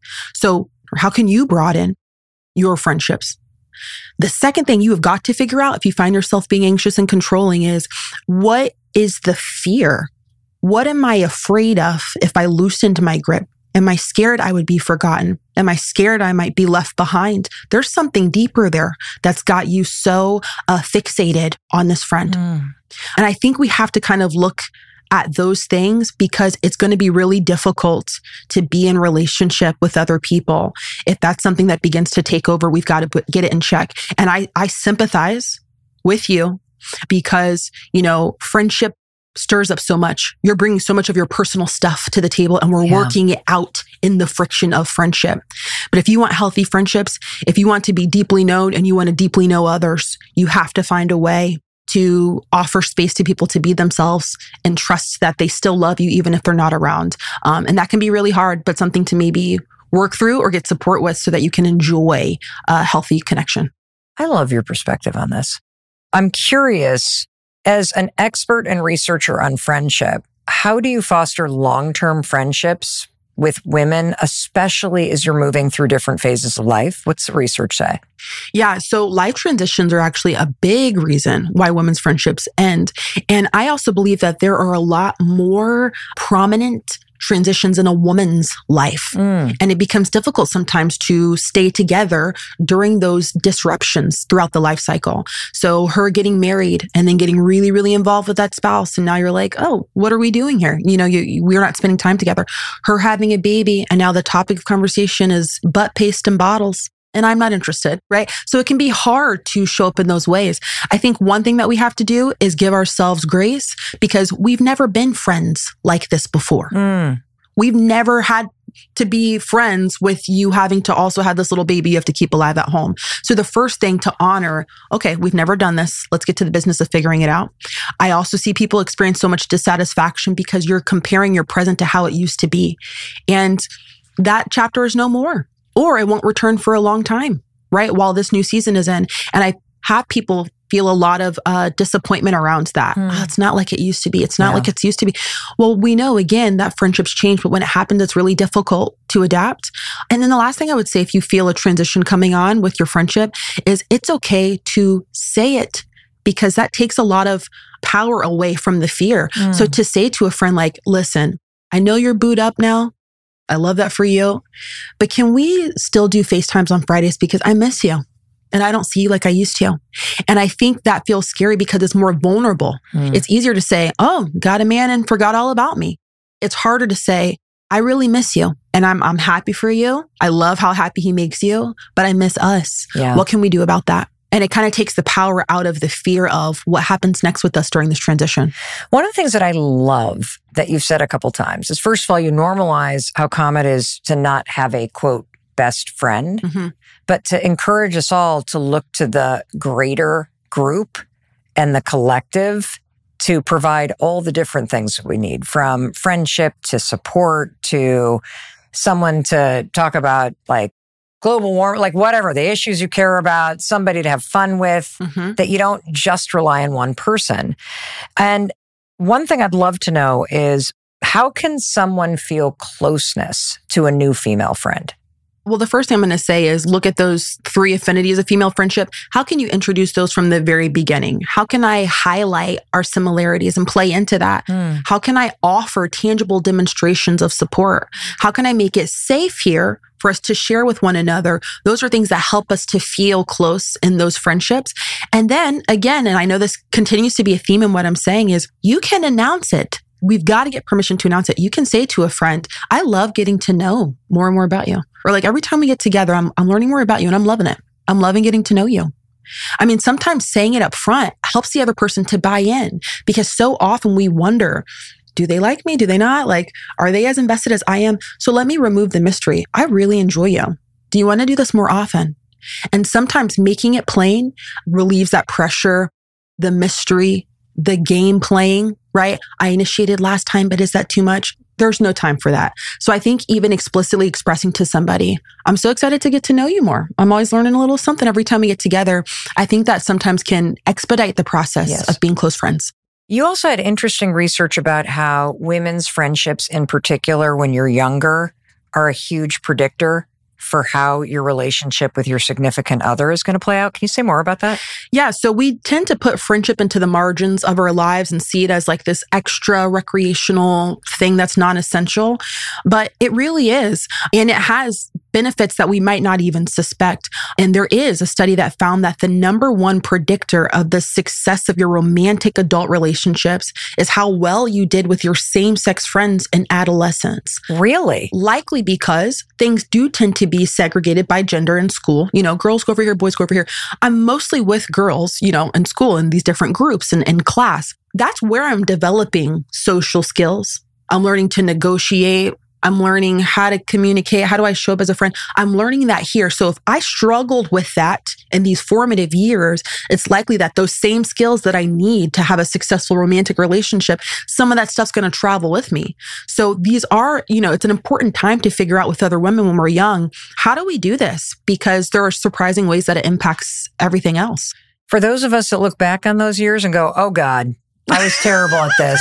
So how can you broaden your friendships? The second thing you have got to figure out if you find yourself being anxious and controlling is, what is the fear? What am I afraid of if I loosened my grip? Am I scared I would be forgotten? Am I scared I might be left behind? There's something deeper there that's got you so uh, fixated on this friend. Mm. And I think we have to kind of look at those things, because it's going to be really difficult to be in relationship with other people. If that's something that begins to take over, we've got to put, get it in check. And I, I sympathize with you, because, you know, friendship stirs up so much. You're bringing so much of your personal stuff to the table, and we're yeah. working it out in the friction of friendship. But if you want healthy friendships, if you want to be deeply known and you want to deeply know others, you have to find a way to offer space to people to be themselves and trust that they still love you even if they're not around. Um, and that can be really hard, but something to maybe work through or get support with so that you can enjoy a healthy connection. I love your perspective on this. I'm curious, as an expert and researcher on friendship, how do you foster long-term friendships with women, especially as you're moving through different phases of life? What's the research say? Yeah, so life transitions are actually a big reason why women's friendships end. And I also believe that there are a lot more prominent transitions in a woman's life. Mm. And it becomes difficult sometimes to stay together during those disruptions throughout the life cycle. So her getting married and then getting really, really involved with that spouse. And now you're like, oh, what are we doing here? You know, you, you, we're not spending time together. Her having a baby. And now the topic of conversation is butt paste and bottles. And I'm not interested, right? So it can be hard to show up in those ways. I think one thing that we have to do is give ourselves grace, because we've never been friends like this before. Mm. We've never had to be friends with you having to also have this little baby you have to keep alive at home. So the first thing to honor, okay, we've never done this. Let's get to the business of figuring it out. I also see people experience so much dissatisfaction because you're comparing your present to how it used to be. And that chapter is no more. Or it won't return for a long time, right? While this new season is in. And I have people feel a lot of uh, disappointment around that. Hmm. Oh, it's not like it used to be. It's not yeah. like it's used to be. Well, we know, again, that friendships change, but when it happens, it's really difficult to adapt. And then the last thing I would say, if you feel a transition coming on with your friendship, is it's okay to say it, because that takes a lot of power away from the fear. Hmm. So to say to a friend like, listen, I know you're booed up now. I love that for you. But can we still do FaceTimes on Fridays, because I miss you and I don't see you like I used to. And I think that feels scary because it's more vulnerable. Mm. It's easier to say, oh, got a man and forgot all about me. It's harder to say, I really miss you and I'm I'm happy for you. I love how happy he makes you, but I miss us. Yeah. What can we do about that? And it kind of takes the power out of the fear of what happens next with us during this transition. One of the things that I love that you've said a couple times is, first of all, you normalize how common it is to not have a, quote, best friend, mm-hmm. but to encourage us all to look to the greater group and the collective to provide all the different things that we need, from friendship to support to someone to talk about, like, global warming, like whatever, the issues you care about, somebody to have fun with, mm-hmm. that you don't just rely on one person. And one thing I'd love to know is, how can someone feel closeness to a new female friend? Well, the first thing I'm going to say is look at those three affinities of female friendship. How can you introduce those from the very beginning? How can I highlight our similarities and play into that? Mm. How can I offer tangible demonstrations of support? How can I make it safe here for us to share with one another? Those are things that help us to feel close in those friendships. And then again, and I know this continues to be a theme in what I'm saying, is you can announce it. We've got to get permission to announce it. You can say to a friend, I love getting to know more and more about you. Or like, every time we get together, I'm, I'm learning more about you and I'm loving it. I'm loving getting to know you. I mean, sometimes saying it up front helps the other person to buy in, because so often we wonder, do they like me? Do they not? Like, are they as invested as I am? So let me remove the mystery. I really enjoy you. Do you want to do this more often? And sometimes making it plain relieves that pressure, the mystery, the game playing, right? I initiated last time, but is that too much? There's no time for that. So I think even explicitly expressing to somebody, I'm so excited to get to know you more. I'm always learning a little something every time we get together. I think that sometimes can expedite the process yes. of being close friends. You also had interesting research about how women's friendships in particular, when you're younger, are a huge predictor for how your relationship with your significant other is going to play out. Can you say more about that? Yeah. So we tend to put friendship into the margins of our lives and see it as like this extra recreational thing that's non-essential, but it really is. And it has benefits that we might not even suspect. And there is a study that found that the number one predictor of the success of your romantic adult relationships is how well you did with your same-sex friends in adolescence. Really? Likely because things do tend to be segregated by gender in school. You know, girls go over here, boys go over here. I'm mostly with girls, you know, in school in these different groups and in class. That's where I'm developing social skills. I'm learning to negotiate. I'm learning how to communicate. How do I show up as a friend? I'm learning that here. So if I struggled with that in these formative years, it's likely that those same skills that I need to have a successful romantic relationship, some of that stuff's going to travel with me. So these are, you know, it's an important time to figure out with other women when we're young, how do we do this? Because there are surprising ways that it impacts everything else. For those of us that look back on those years and go, oh God, I was terrible at this.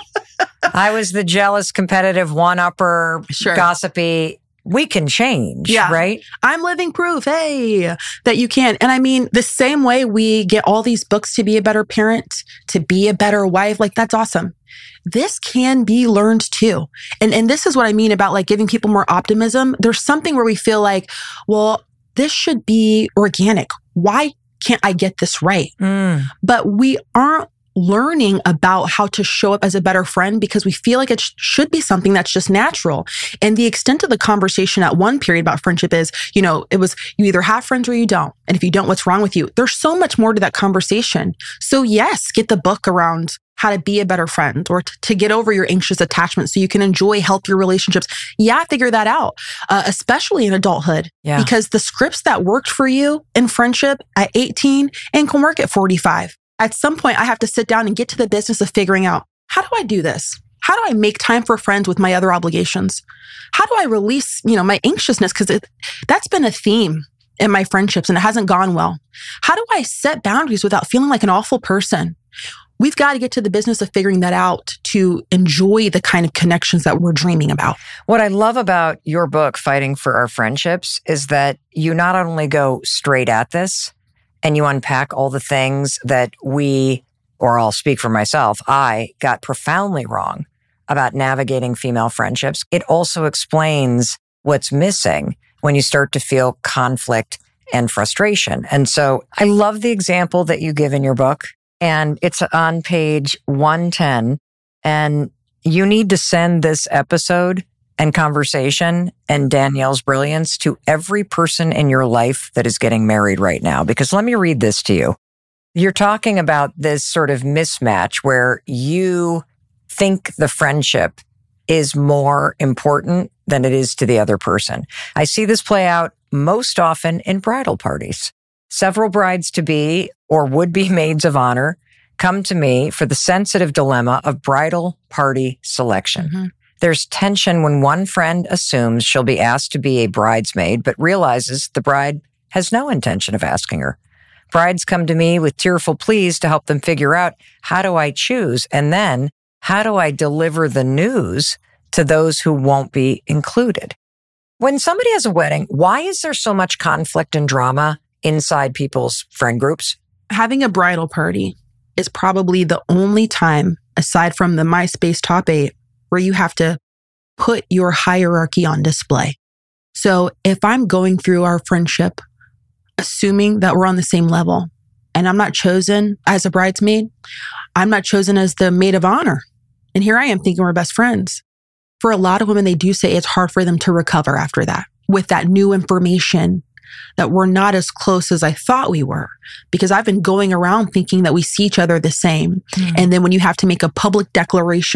I was the jealous, competitive, one-upper, sure. gossipy. We can change, yeah. right? I'm living proof, hey, that you can. And I mean, the same way we get all these books to be a better parent, to be a better wife, like that's awesome. This can be learned too. And and this is what I mean about like giving people more optimism. There's something where we feel like, well, this should be organic. Why can't I get this right? Mm. But we aren't learning about how to show up as a better friend because we feel like it sh- should be something that's just natural. And the extent of the conversation at one period about friendship is, you know, it was you either have friends or you don't. And if you don't, what's wrong with you? There's so much more to that conversation. So yes, get the book around how to be a better friend or t- to get over your anxious attachment so you can enjoy healthier relationships. Yeah, figure that out, uh, especially in adulthood. Yeah. Because the scripts that worked for you in friendship at eighteen and can work at forty-five. At some point, I have to sit down and get to the business of figuring out, how do I do this? How do I make time for friends with my other obligations? How do I release, you know, my anxiousness? Because that's been a theme in my friendships and it hasn't gone well. How do I set boundaries without feeling like an awful person? We've got to get to the business of figuring that out to enjoy the kind of connections that we're dreaming about. What I love about your book, Fighting for Our Friendships, is that you not only go straight at this, and you unpack all the things that we, or I'll speak for myself, I got profoundly wrong about navigating female friendships. It also explains what's missing when you start to feel conflict and frustration. And so I love the example that you give in your book, and it's on page one ten. And you need to send this episode and conversation and Danielle's brilliance to every person in your life that is getting married right now. Because let me read this to you. You're talking about this sort of mismatch where you think the friendship is more important than it is to the other person. I see this play out most often in bridal parties. Several brides-to-be or would-be maids of honor come to me for the sensitive dilemma of bridal party selection. Mm-hmm. There's tension when one friend assumes she'll be asked to be a bridesmaid, but realizes the bride has no intention of asking her. Brides come to me with tearful pleas to help them figure out, how do I choose? And then, how do I deliver the news to those who won't be included? When somebody has a wedding, why is there so much conflict and drama inside people's friend groups? Having a bridal party is probably the only time, aside from the MySpace top eight, where you have to put your hierarchy on display. So if I'm going through our friendship, assuming that we're on the same level, and I'm not chosen as a bridesmaid, I'm not chosen as the maid of honor. And here I am thinking we're best friends. For a lot of women, they do say it's hard for them to recover after that, with that new information that we're not as close as I thought we were, because I've been going around thinking that we see each other the same. Mm. And then when you have to make a public declaration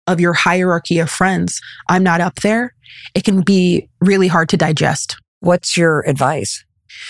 of your hierarchy of friends, I'm not up there, it can be really hard to digest. What's your advice?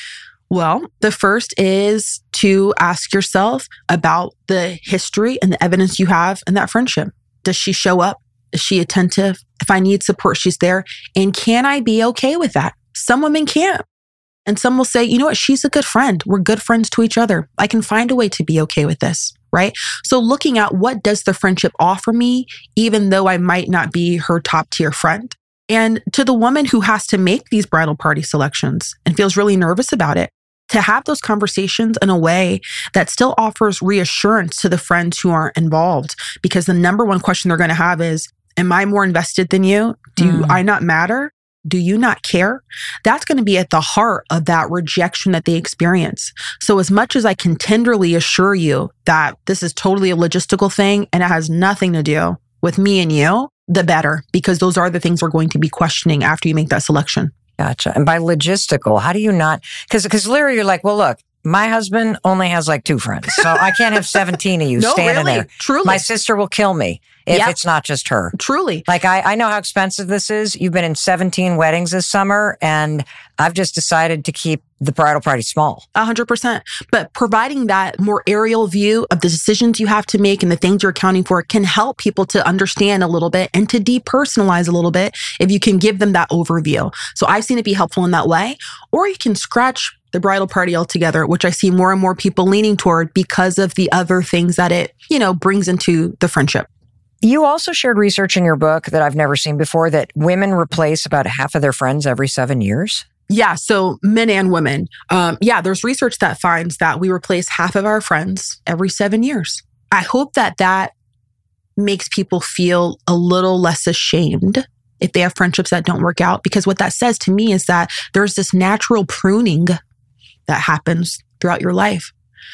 Well, the first is to ask yourself about the history and the evidence you have in that friendship. Does she show up? Is she attentive? If I need support, she's there. And can I be okay with that? Some women can't. And some will say, you know what? She's a good friend. We're good friends to each other. I can find a way to be okay with this, right? So looking at what does the friendship offer me, even though I might not be her top tier friend. And to the woman who has to make these bridal party selections and feels really nervous about it, to have those conversations in a way that still offers reassurance to the friends who aren't involved. Because the number one question they're going to have is, am I more invested than you? Do mm. I not matter? Do you not care? That's going to be at the heart of that rejection that they experience. So as much as I can tenderly assure you that this is totally a logistical thing and it has nothing to do with me and you, the better, because those are the things we're going to be questioning after you make that selection. Gotcha. And by logistical, how do you not, because because literally you're like, well, look, my husband only has like two friends, so I can't have seventeen of you no, standing really, there. Truly. My sister will kill me if yep. it's not just her. Truly. Like, I, I know how expensive this is. You've been in seventeen weddings this summer, and I've just decided to keep the bridal party small. A hundred percent. But providing that more aerial view of the decisions you have to make and the things you're accounting for can help people to understand a little bit and to depersonalize a little bit if you can give them that overview. So I've seen it be helpful in that way. Or you can scratch the bridal party altogether, which I see more and more people leaning toward because of the other things that it, you know, brings into the friendship. You also shared research in your book that I've never seen before that women replace about half of their friends every seven years. Yeah. So men and women. Um, yeah, there's research that finds that we replace half of our friends every seven years. I hope that that makes people feel a little less ashamed if they have friendships that don't work out, because what that says to me is that there's this natural pruning that happens throughout your life.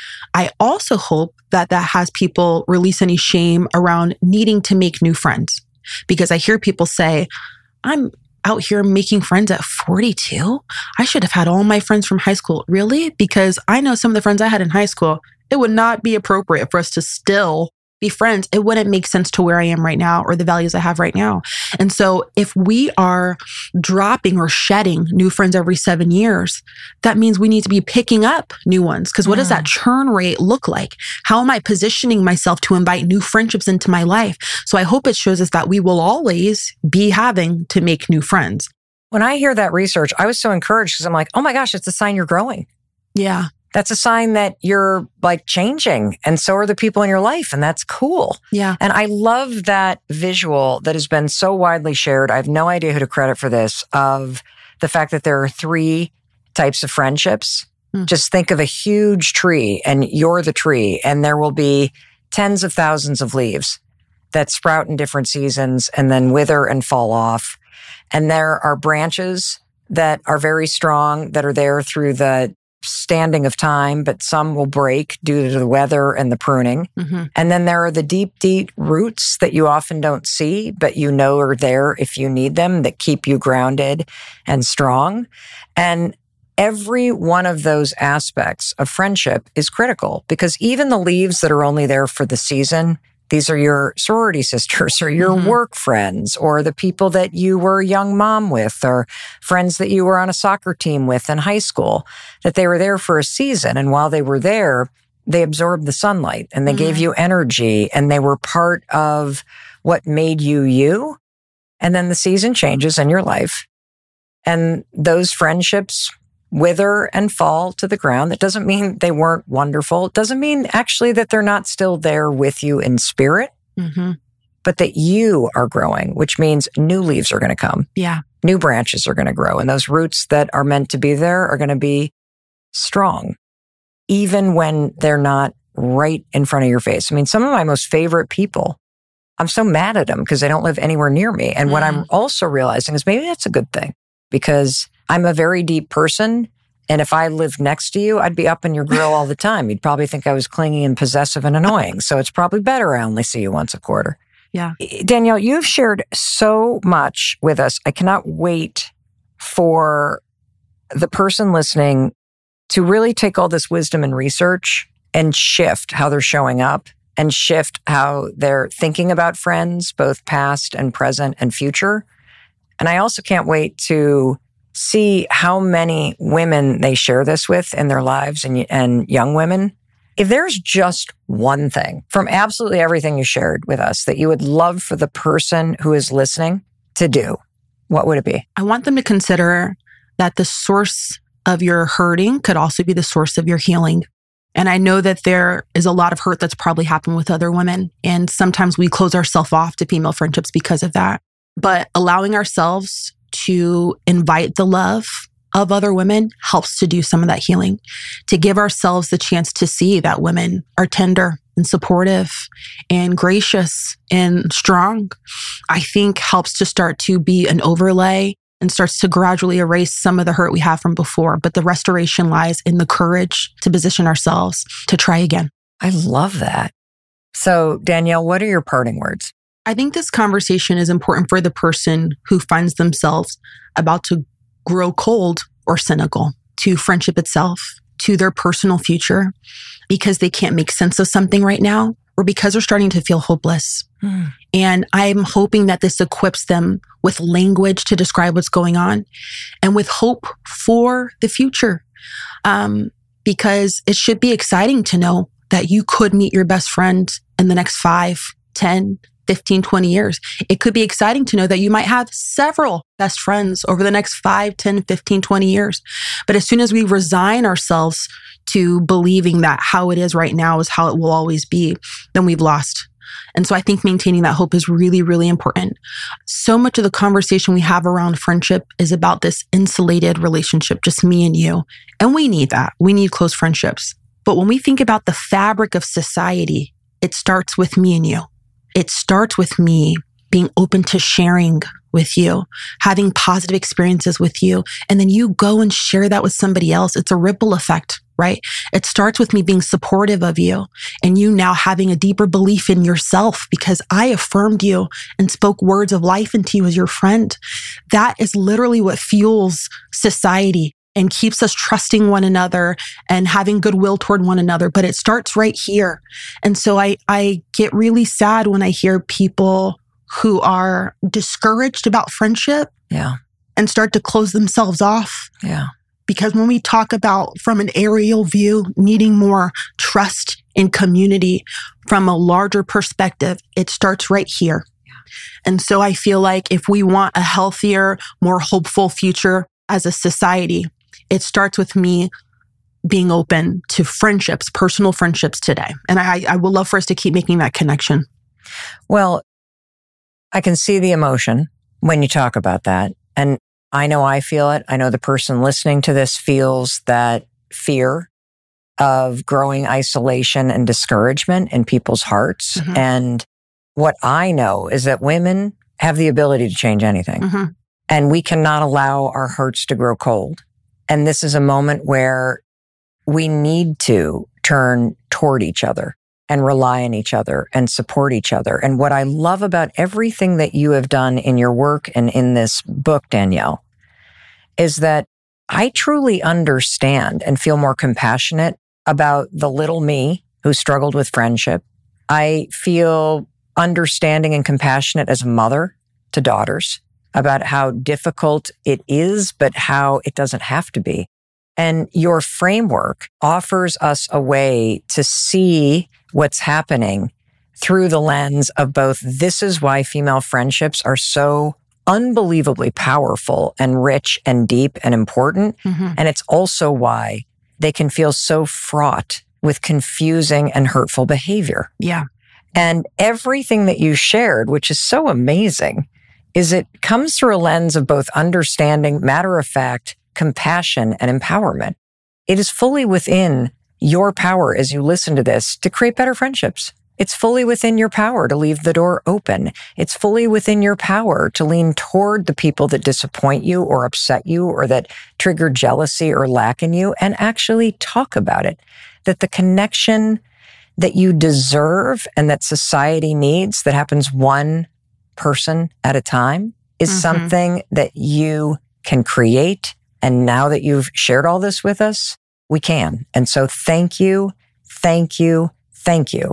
I also hope that that has people release any shame around needing to make new friends, because I hear people say, I'm out here making friends at forty-two. I should have had all my friends from high school. Really? Because I know some of the friends I had in high school, it would not be appropriate for us to still be friends. It wouldn't make sense to where I am right now or the values I have right now. And so if we are dropping or shedding new friends every seven years, that means we need to be picking up new ones. Because what mm. does that churn rate look like? How am I positioning myself to invite new friendships into my life? So I hope it shows us that we will always be having to make new friends. When I hear that research, I was so encouraged because I'm like, oh my gosh, it's a sign you're growing. Yeah. That's a sign that you're like changing, and so are the people in your life, and that's cool. Yeah. And I love that visual that has been so widely shared. I have no idea who to credit for this, of the fact that there are three types of friendships. Mm. Just think of a huge tree, and you're the tree, and there will be tens of thousands of leaves that sprout in different seasons and then wither and fall off. And there are branches that are very strong, that are there through the standing of time, but some will break due to the weather and the pruning. Mm-hmm. And then there are the deep, deep roots that you often don't see, but you know are there if you need them, that keep you grounded and strong. And every one of those aspects of friendship is critical, because even the leaves that are only there for the season, these are your sorority sisters or your mm-hmm. work friends or the people that you were a young mom with or friends that you were on a soccer team with in high school, that they were there for a season. And while they were there, they absorbed the sunlight and they mm-hmm. gave you energy and they were part of what made you you. And then the season changes in your life and those friendships wither and fall to the ground. That doesn't mean they weren't wonderful. It doesn't mean actually that they're not still there with you in spirit, mm-hmm. but that you are growing, which means new leaves are going to come. Yeah. New branches are going to grow. And those roots that are meant to be there are going to be strong, even when they're not right in front of your face. I mean, some of my most favorite people, I'm so mad at them because they don't live anywhere near me. And mm. what I'm also realizing is maybe that's a good thing, because I'm a very deep person. And if I lived next to you, I'd be up in your grill all the time. You'd probably think I was clingy and possessive and annoying. So it's probably better I only see you once a quarter. Yeah. Danielle, you've shared so much with us. I cannot wait for the person listening to really take all this wisdom and research and shift how they're showing up and shift how they're thinking about friends, both past and present and future. And I also can't wait to see how many women they share this with in their lives and, and young women. If there's just one thing from absolutely everything you shared with us that you would love for the person who is listening to do, what would it be? I want them to consider that the source of your hurting could also be the source of your healing. And I know that there is a lot of hurt that's probably happened with other women. And sometimes we close ourselves off to female friendships because of that. But allowing ourselves to invite the love of other women helps to do some of that healing, to give ourselves the chance to see that women are tender and supportive and gracious and strong, I think helps to start to be an overlay and starts to gradually erase some of the hurt we have from before. But the restoration lies in the courage to position ourselves to try again. I love that. So, Danielle, what are your parting words? I think this conversation is important for the person who finds themselves about to grow cold or cynical to friendship itself, to their personal future, because they can't make sense of something right now, or because they're starting to feel hopeless. Mm. And I'm hoping that this equips them with language to describe what's going on and with hope for the future. Um, because it should be exciting to know that you could meet your best friend in the next five, ten, fifteen, twenty years. It could be exciting to know that you might have several best friends over the next five, ten, fifteen, twenty years. But as soon as we resign ourselves to believing that how it is right now is how it will always be, then we've lost. And so I think maintaining that hope is really, really important. So much of the conversation we have around friendship is about this insulated relationship, just me and you. And we need that. We need close friendships. But when we think about the fabric of society, it starts with me and you. It starts with me being open to sharing with you, having positive experiences with you, and then you go and share that with somebody else. It's a ripple effect, right? It starts with me being supportive of you and you now having a deeper belief in yourself because I affirmed you and spoke words of life into you as your friend. That is literally what fuels society and keeps us trusting one another and having goodwill toward one another. But it starts right here. And so I, I get really sad when I hear people who are discouraged about friendship yeah. and start to close themselves off. Yeah. Because when we talk about from an aerial view, needing more trust in community from a larger perspective, it starts right here. Yeah. And so I feel like if we want a healthier, more hopeful future as a society, it starts with me being open to friendships, personal friendships today. And I, I would love for us to keep making that connection. Well, I can see the emotion when you talk about that. And I know I feel it. I know the person listening to this feels that fear of growing isolation and discouragement in people's hearts. Mm-hmm. And what I know is that women have the ability to change anything. Mm-hmm. And we cannot allow our hearts to grow cold. And this is a moment where we need to turn toward each other and rely on each other and support each other. And what I love about everything that you have done in your work and in this book, Danielle, is that I truly understand and feel more compassionate about the little me who struggled with friendship. I feel understanding and compassionate as a mother to daughters about how difficult it is, but how it doesn't have to be. And your framework offers us a way to see what's happening through the lens of both this is why female friendships are so unbelievably powerful and rich and deep and important. Mm-hmm. And it's also why they can feel so fraught with confusing and hurtful behavior. Yeah. And everything that you shared, which is so amazing, is it comes through a lens of both understanding, matter of fact, compassion, and empowerment. It is fully within your power as you listen to this to create better friendships. It's fully within your power to leave the door open. It's fully within your power to lean toward the people that disappoint you or upset you or that trigger jealousy or lack in you and actually talk about it. That the connection that you deserve and that society needs that happens one person at a time is mm-hmm. something that you can create. And now that you've shared all this with us, we can. And so thank you, thank you, thank you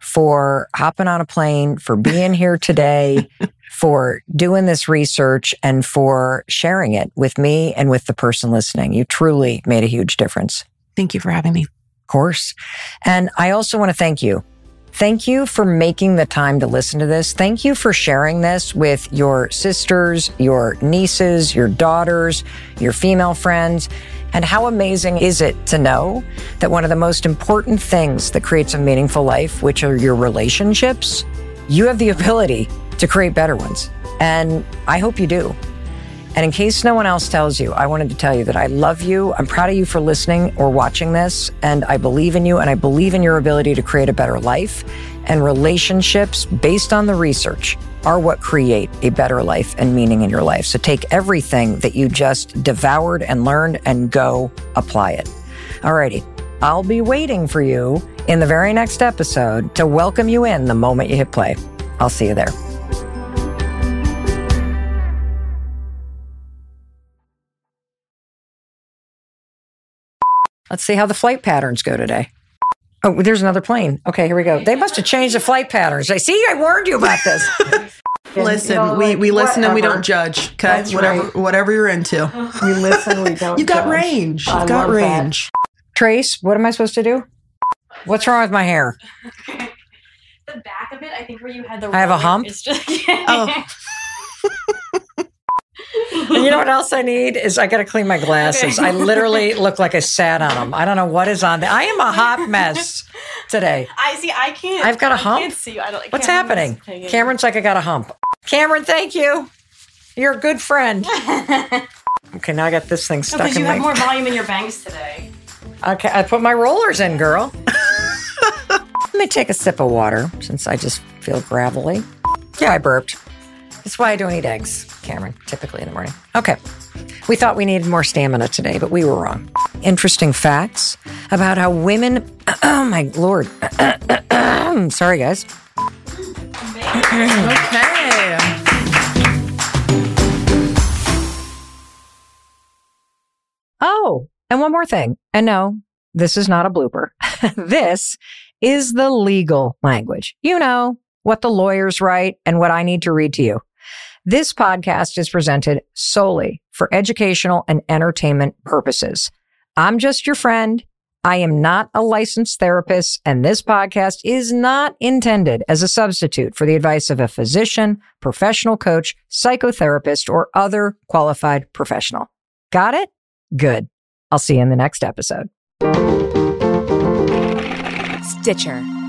for hopping on a plane, for being here today, for doing this research, and for sharing it with me and with the person listening. You truly made a huge difference. Thank you for having me. Of course. And I also want to thank you. Thank you for making the time to listen to this. Thank you for sharing this with your sisters, your nieces, your daughters, your female friends. And how amazing is it to know that one of the most important things that creates a meaningful life, which are your relationships, you have the ability to create better ones. And I hope you do. And in case no one else tells you, I wanted to tell you that I love you. I'm proud of you for listening or watching this. And I believe in you, and I believe in your ability to create a better life. And relationships, based on the research, are what create a better life and meaning in your life. So take everything that you just devoured and learned and go apply it. Alrighty. I'll be waiting for you in the very next episode to welcome you in the moment you hit play. I'll see you there. Let's see how the flight patterns go today. Oh, there's another plane. Okay, here we go. They must have changed the flight patterns. I see, I warned you about this. Listen, you know, we, like, we listen whatever. and we don't judge. Okay, That's whatever right. whatever you're into. We listen, we don't You've got judge. range. You've I got love range. that. Trace, what am I supposed to do? What's wrong with my hair? The back of it, I think where you had the I have a roller, hump? It's just, Oh. And you know what else I need is I got to clean my glasses. Okay. I literally look like I sat on them. I don't know what is on there. I am a hot mess today. I see. I can't. I've got a I hump? Can't see you. I don't. What's Cameron's happening? hanging. Cameron's like, I got a hump. Cameron, thank you. You're a good friend. Okay, now I got this thing stuck Because in you my... have more volume in your bangs today. Okay, I put my rollers in, girl. Let me take a sip of water since I just feel gravelly. Yeah, I burped. That's why I don't eat eggs, Cameron, typically in the morning. Okay. We thought we needed more stamina today, but we were wrong. Interesting facts about how women... Oh, my Lord. Sorry, guys. Okay. Oh, and one more thing. And no, this is not a blooper. This is the legal language. You know, what the lawyers write and what I need to read to you. This podcast is presented solely for educational and entertainment purposes. I'm just your friend. I am not a licensed therapist, and this podcast is not intended as a substitute for the advice of a physician, professional coach, psychotherapist, or other qualified professional. Got it? Good. I'll see you in the next episode. Stitcher.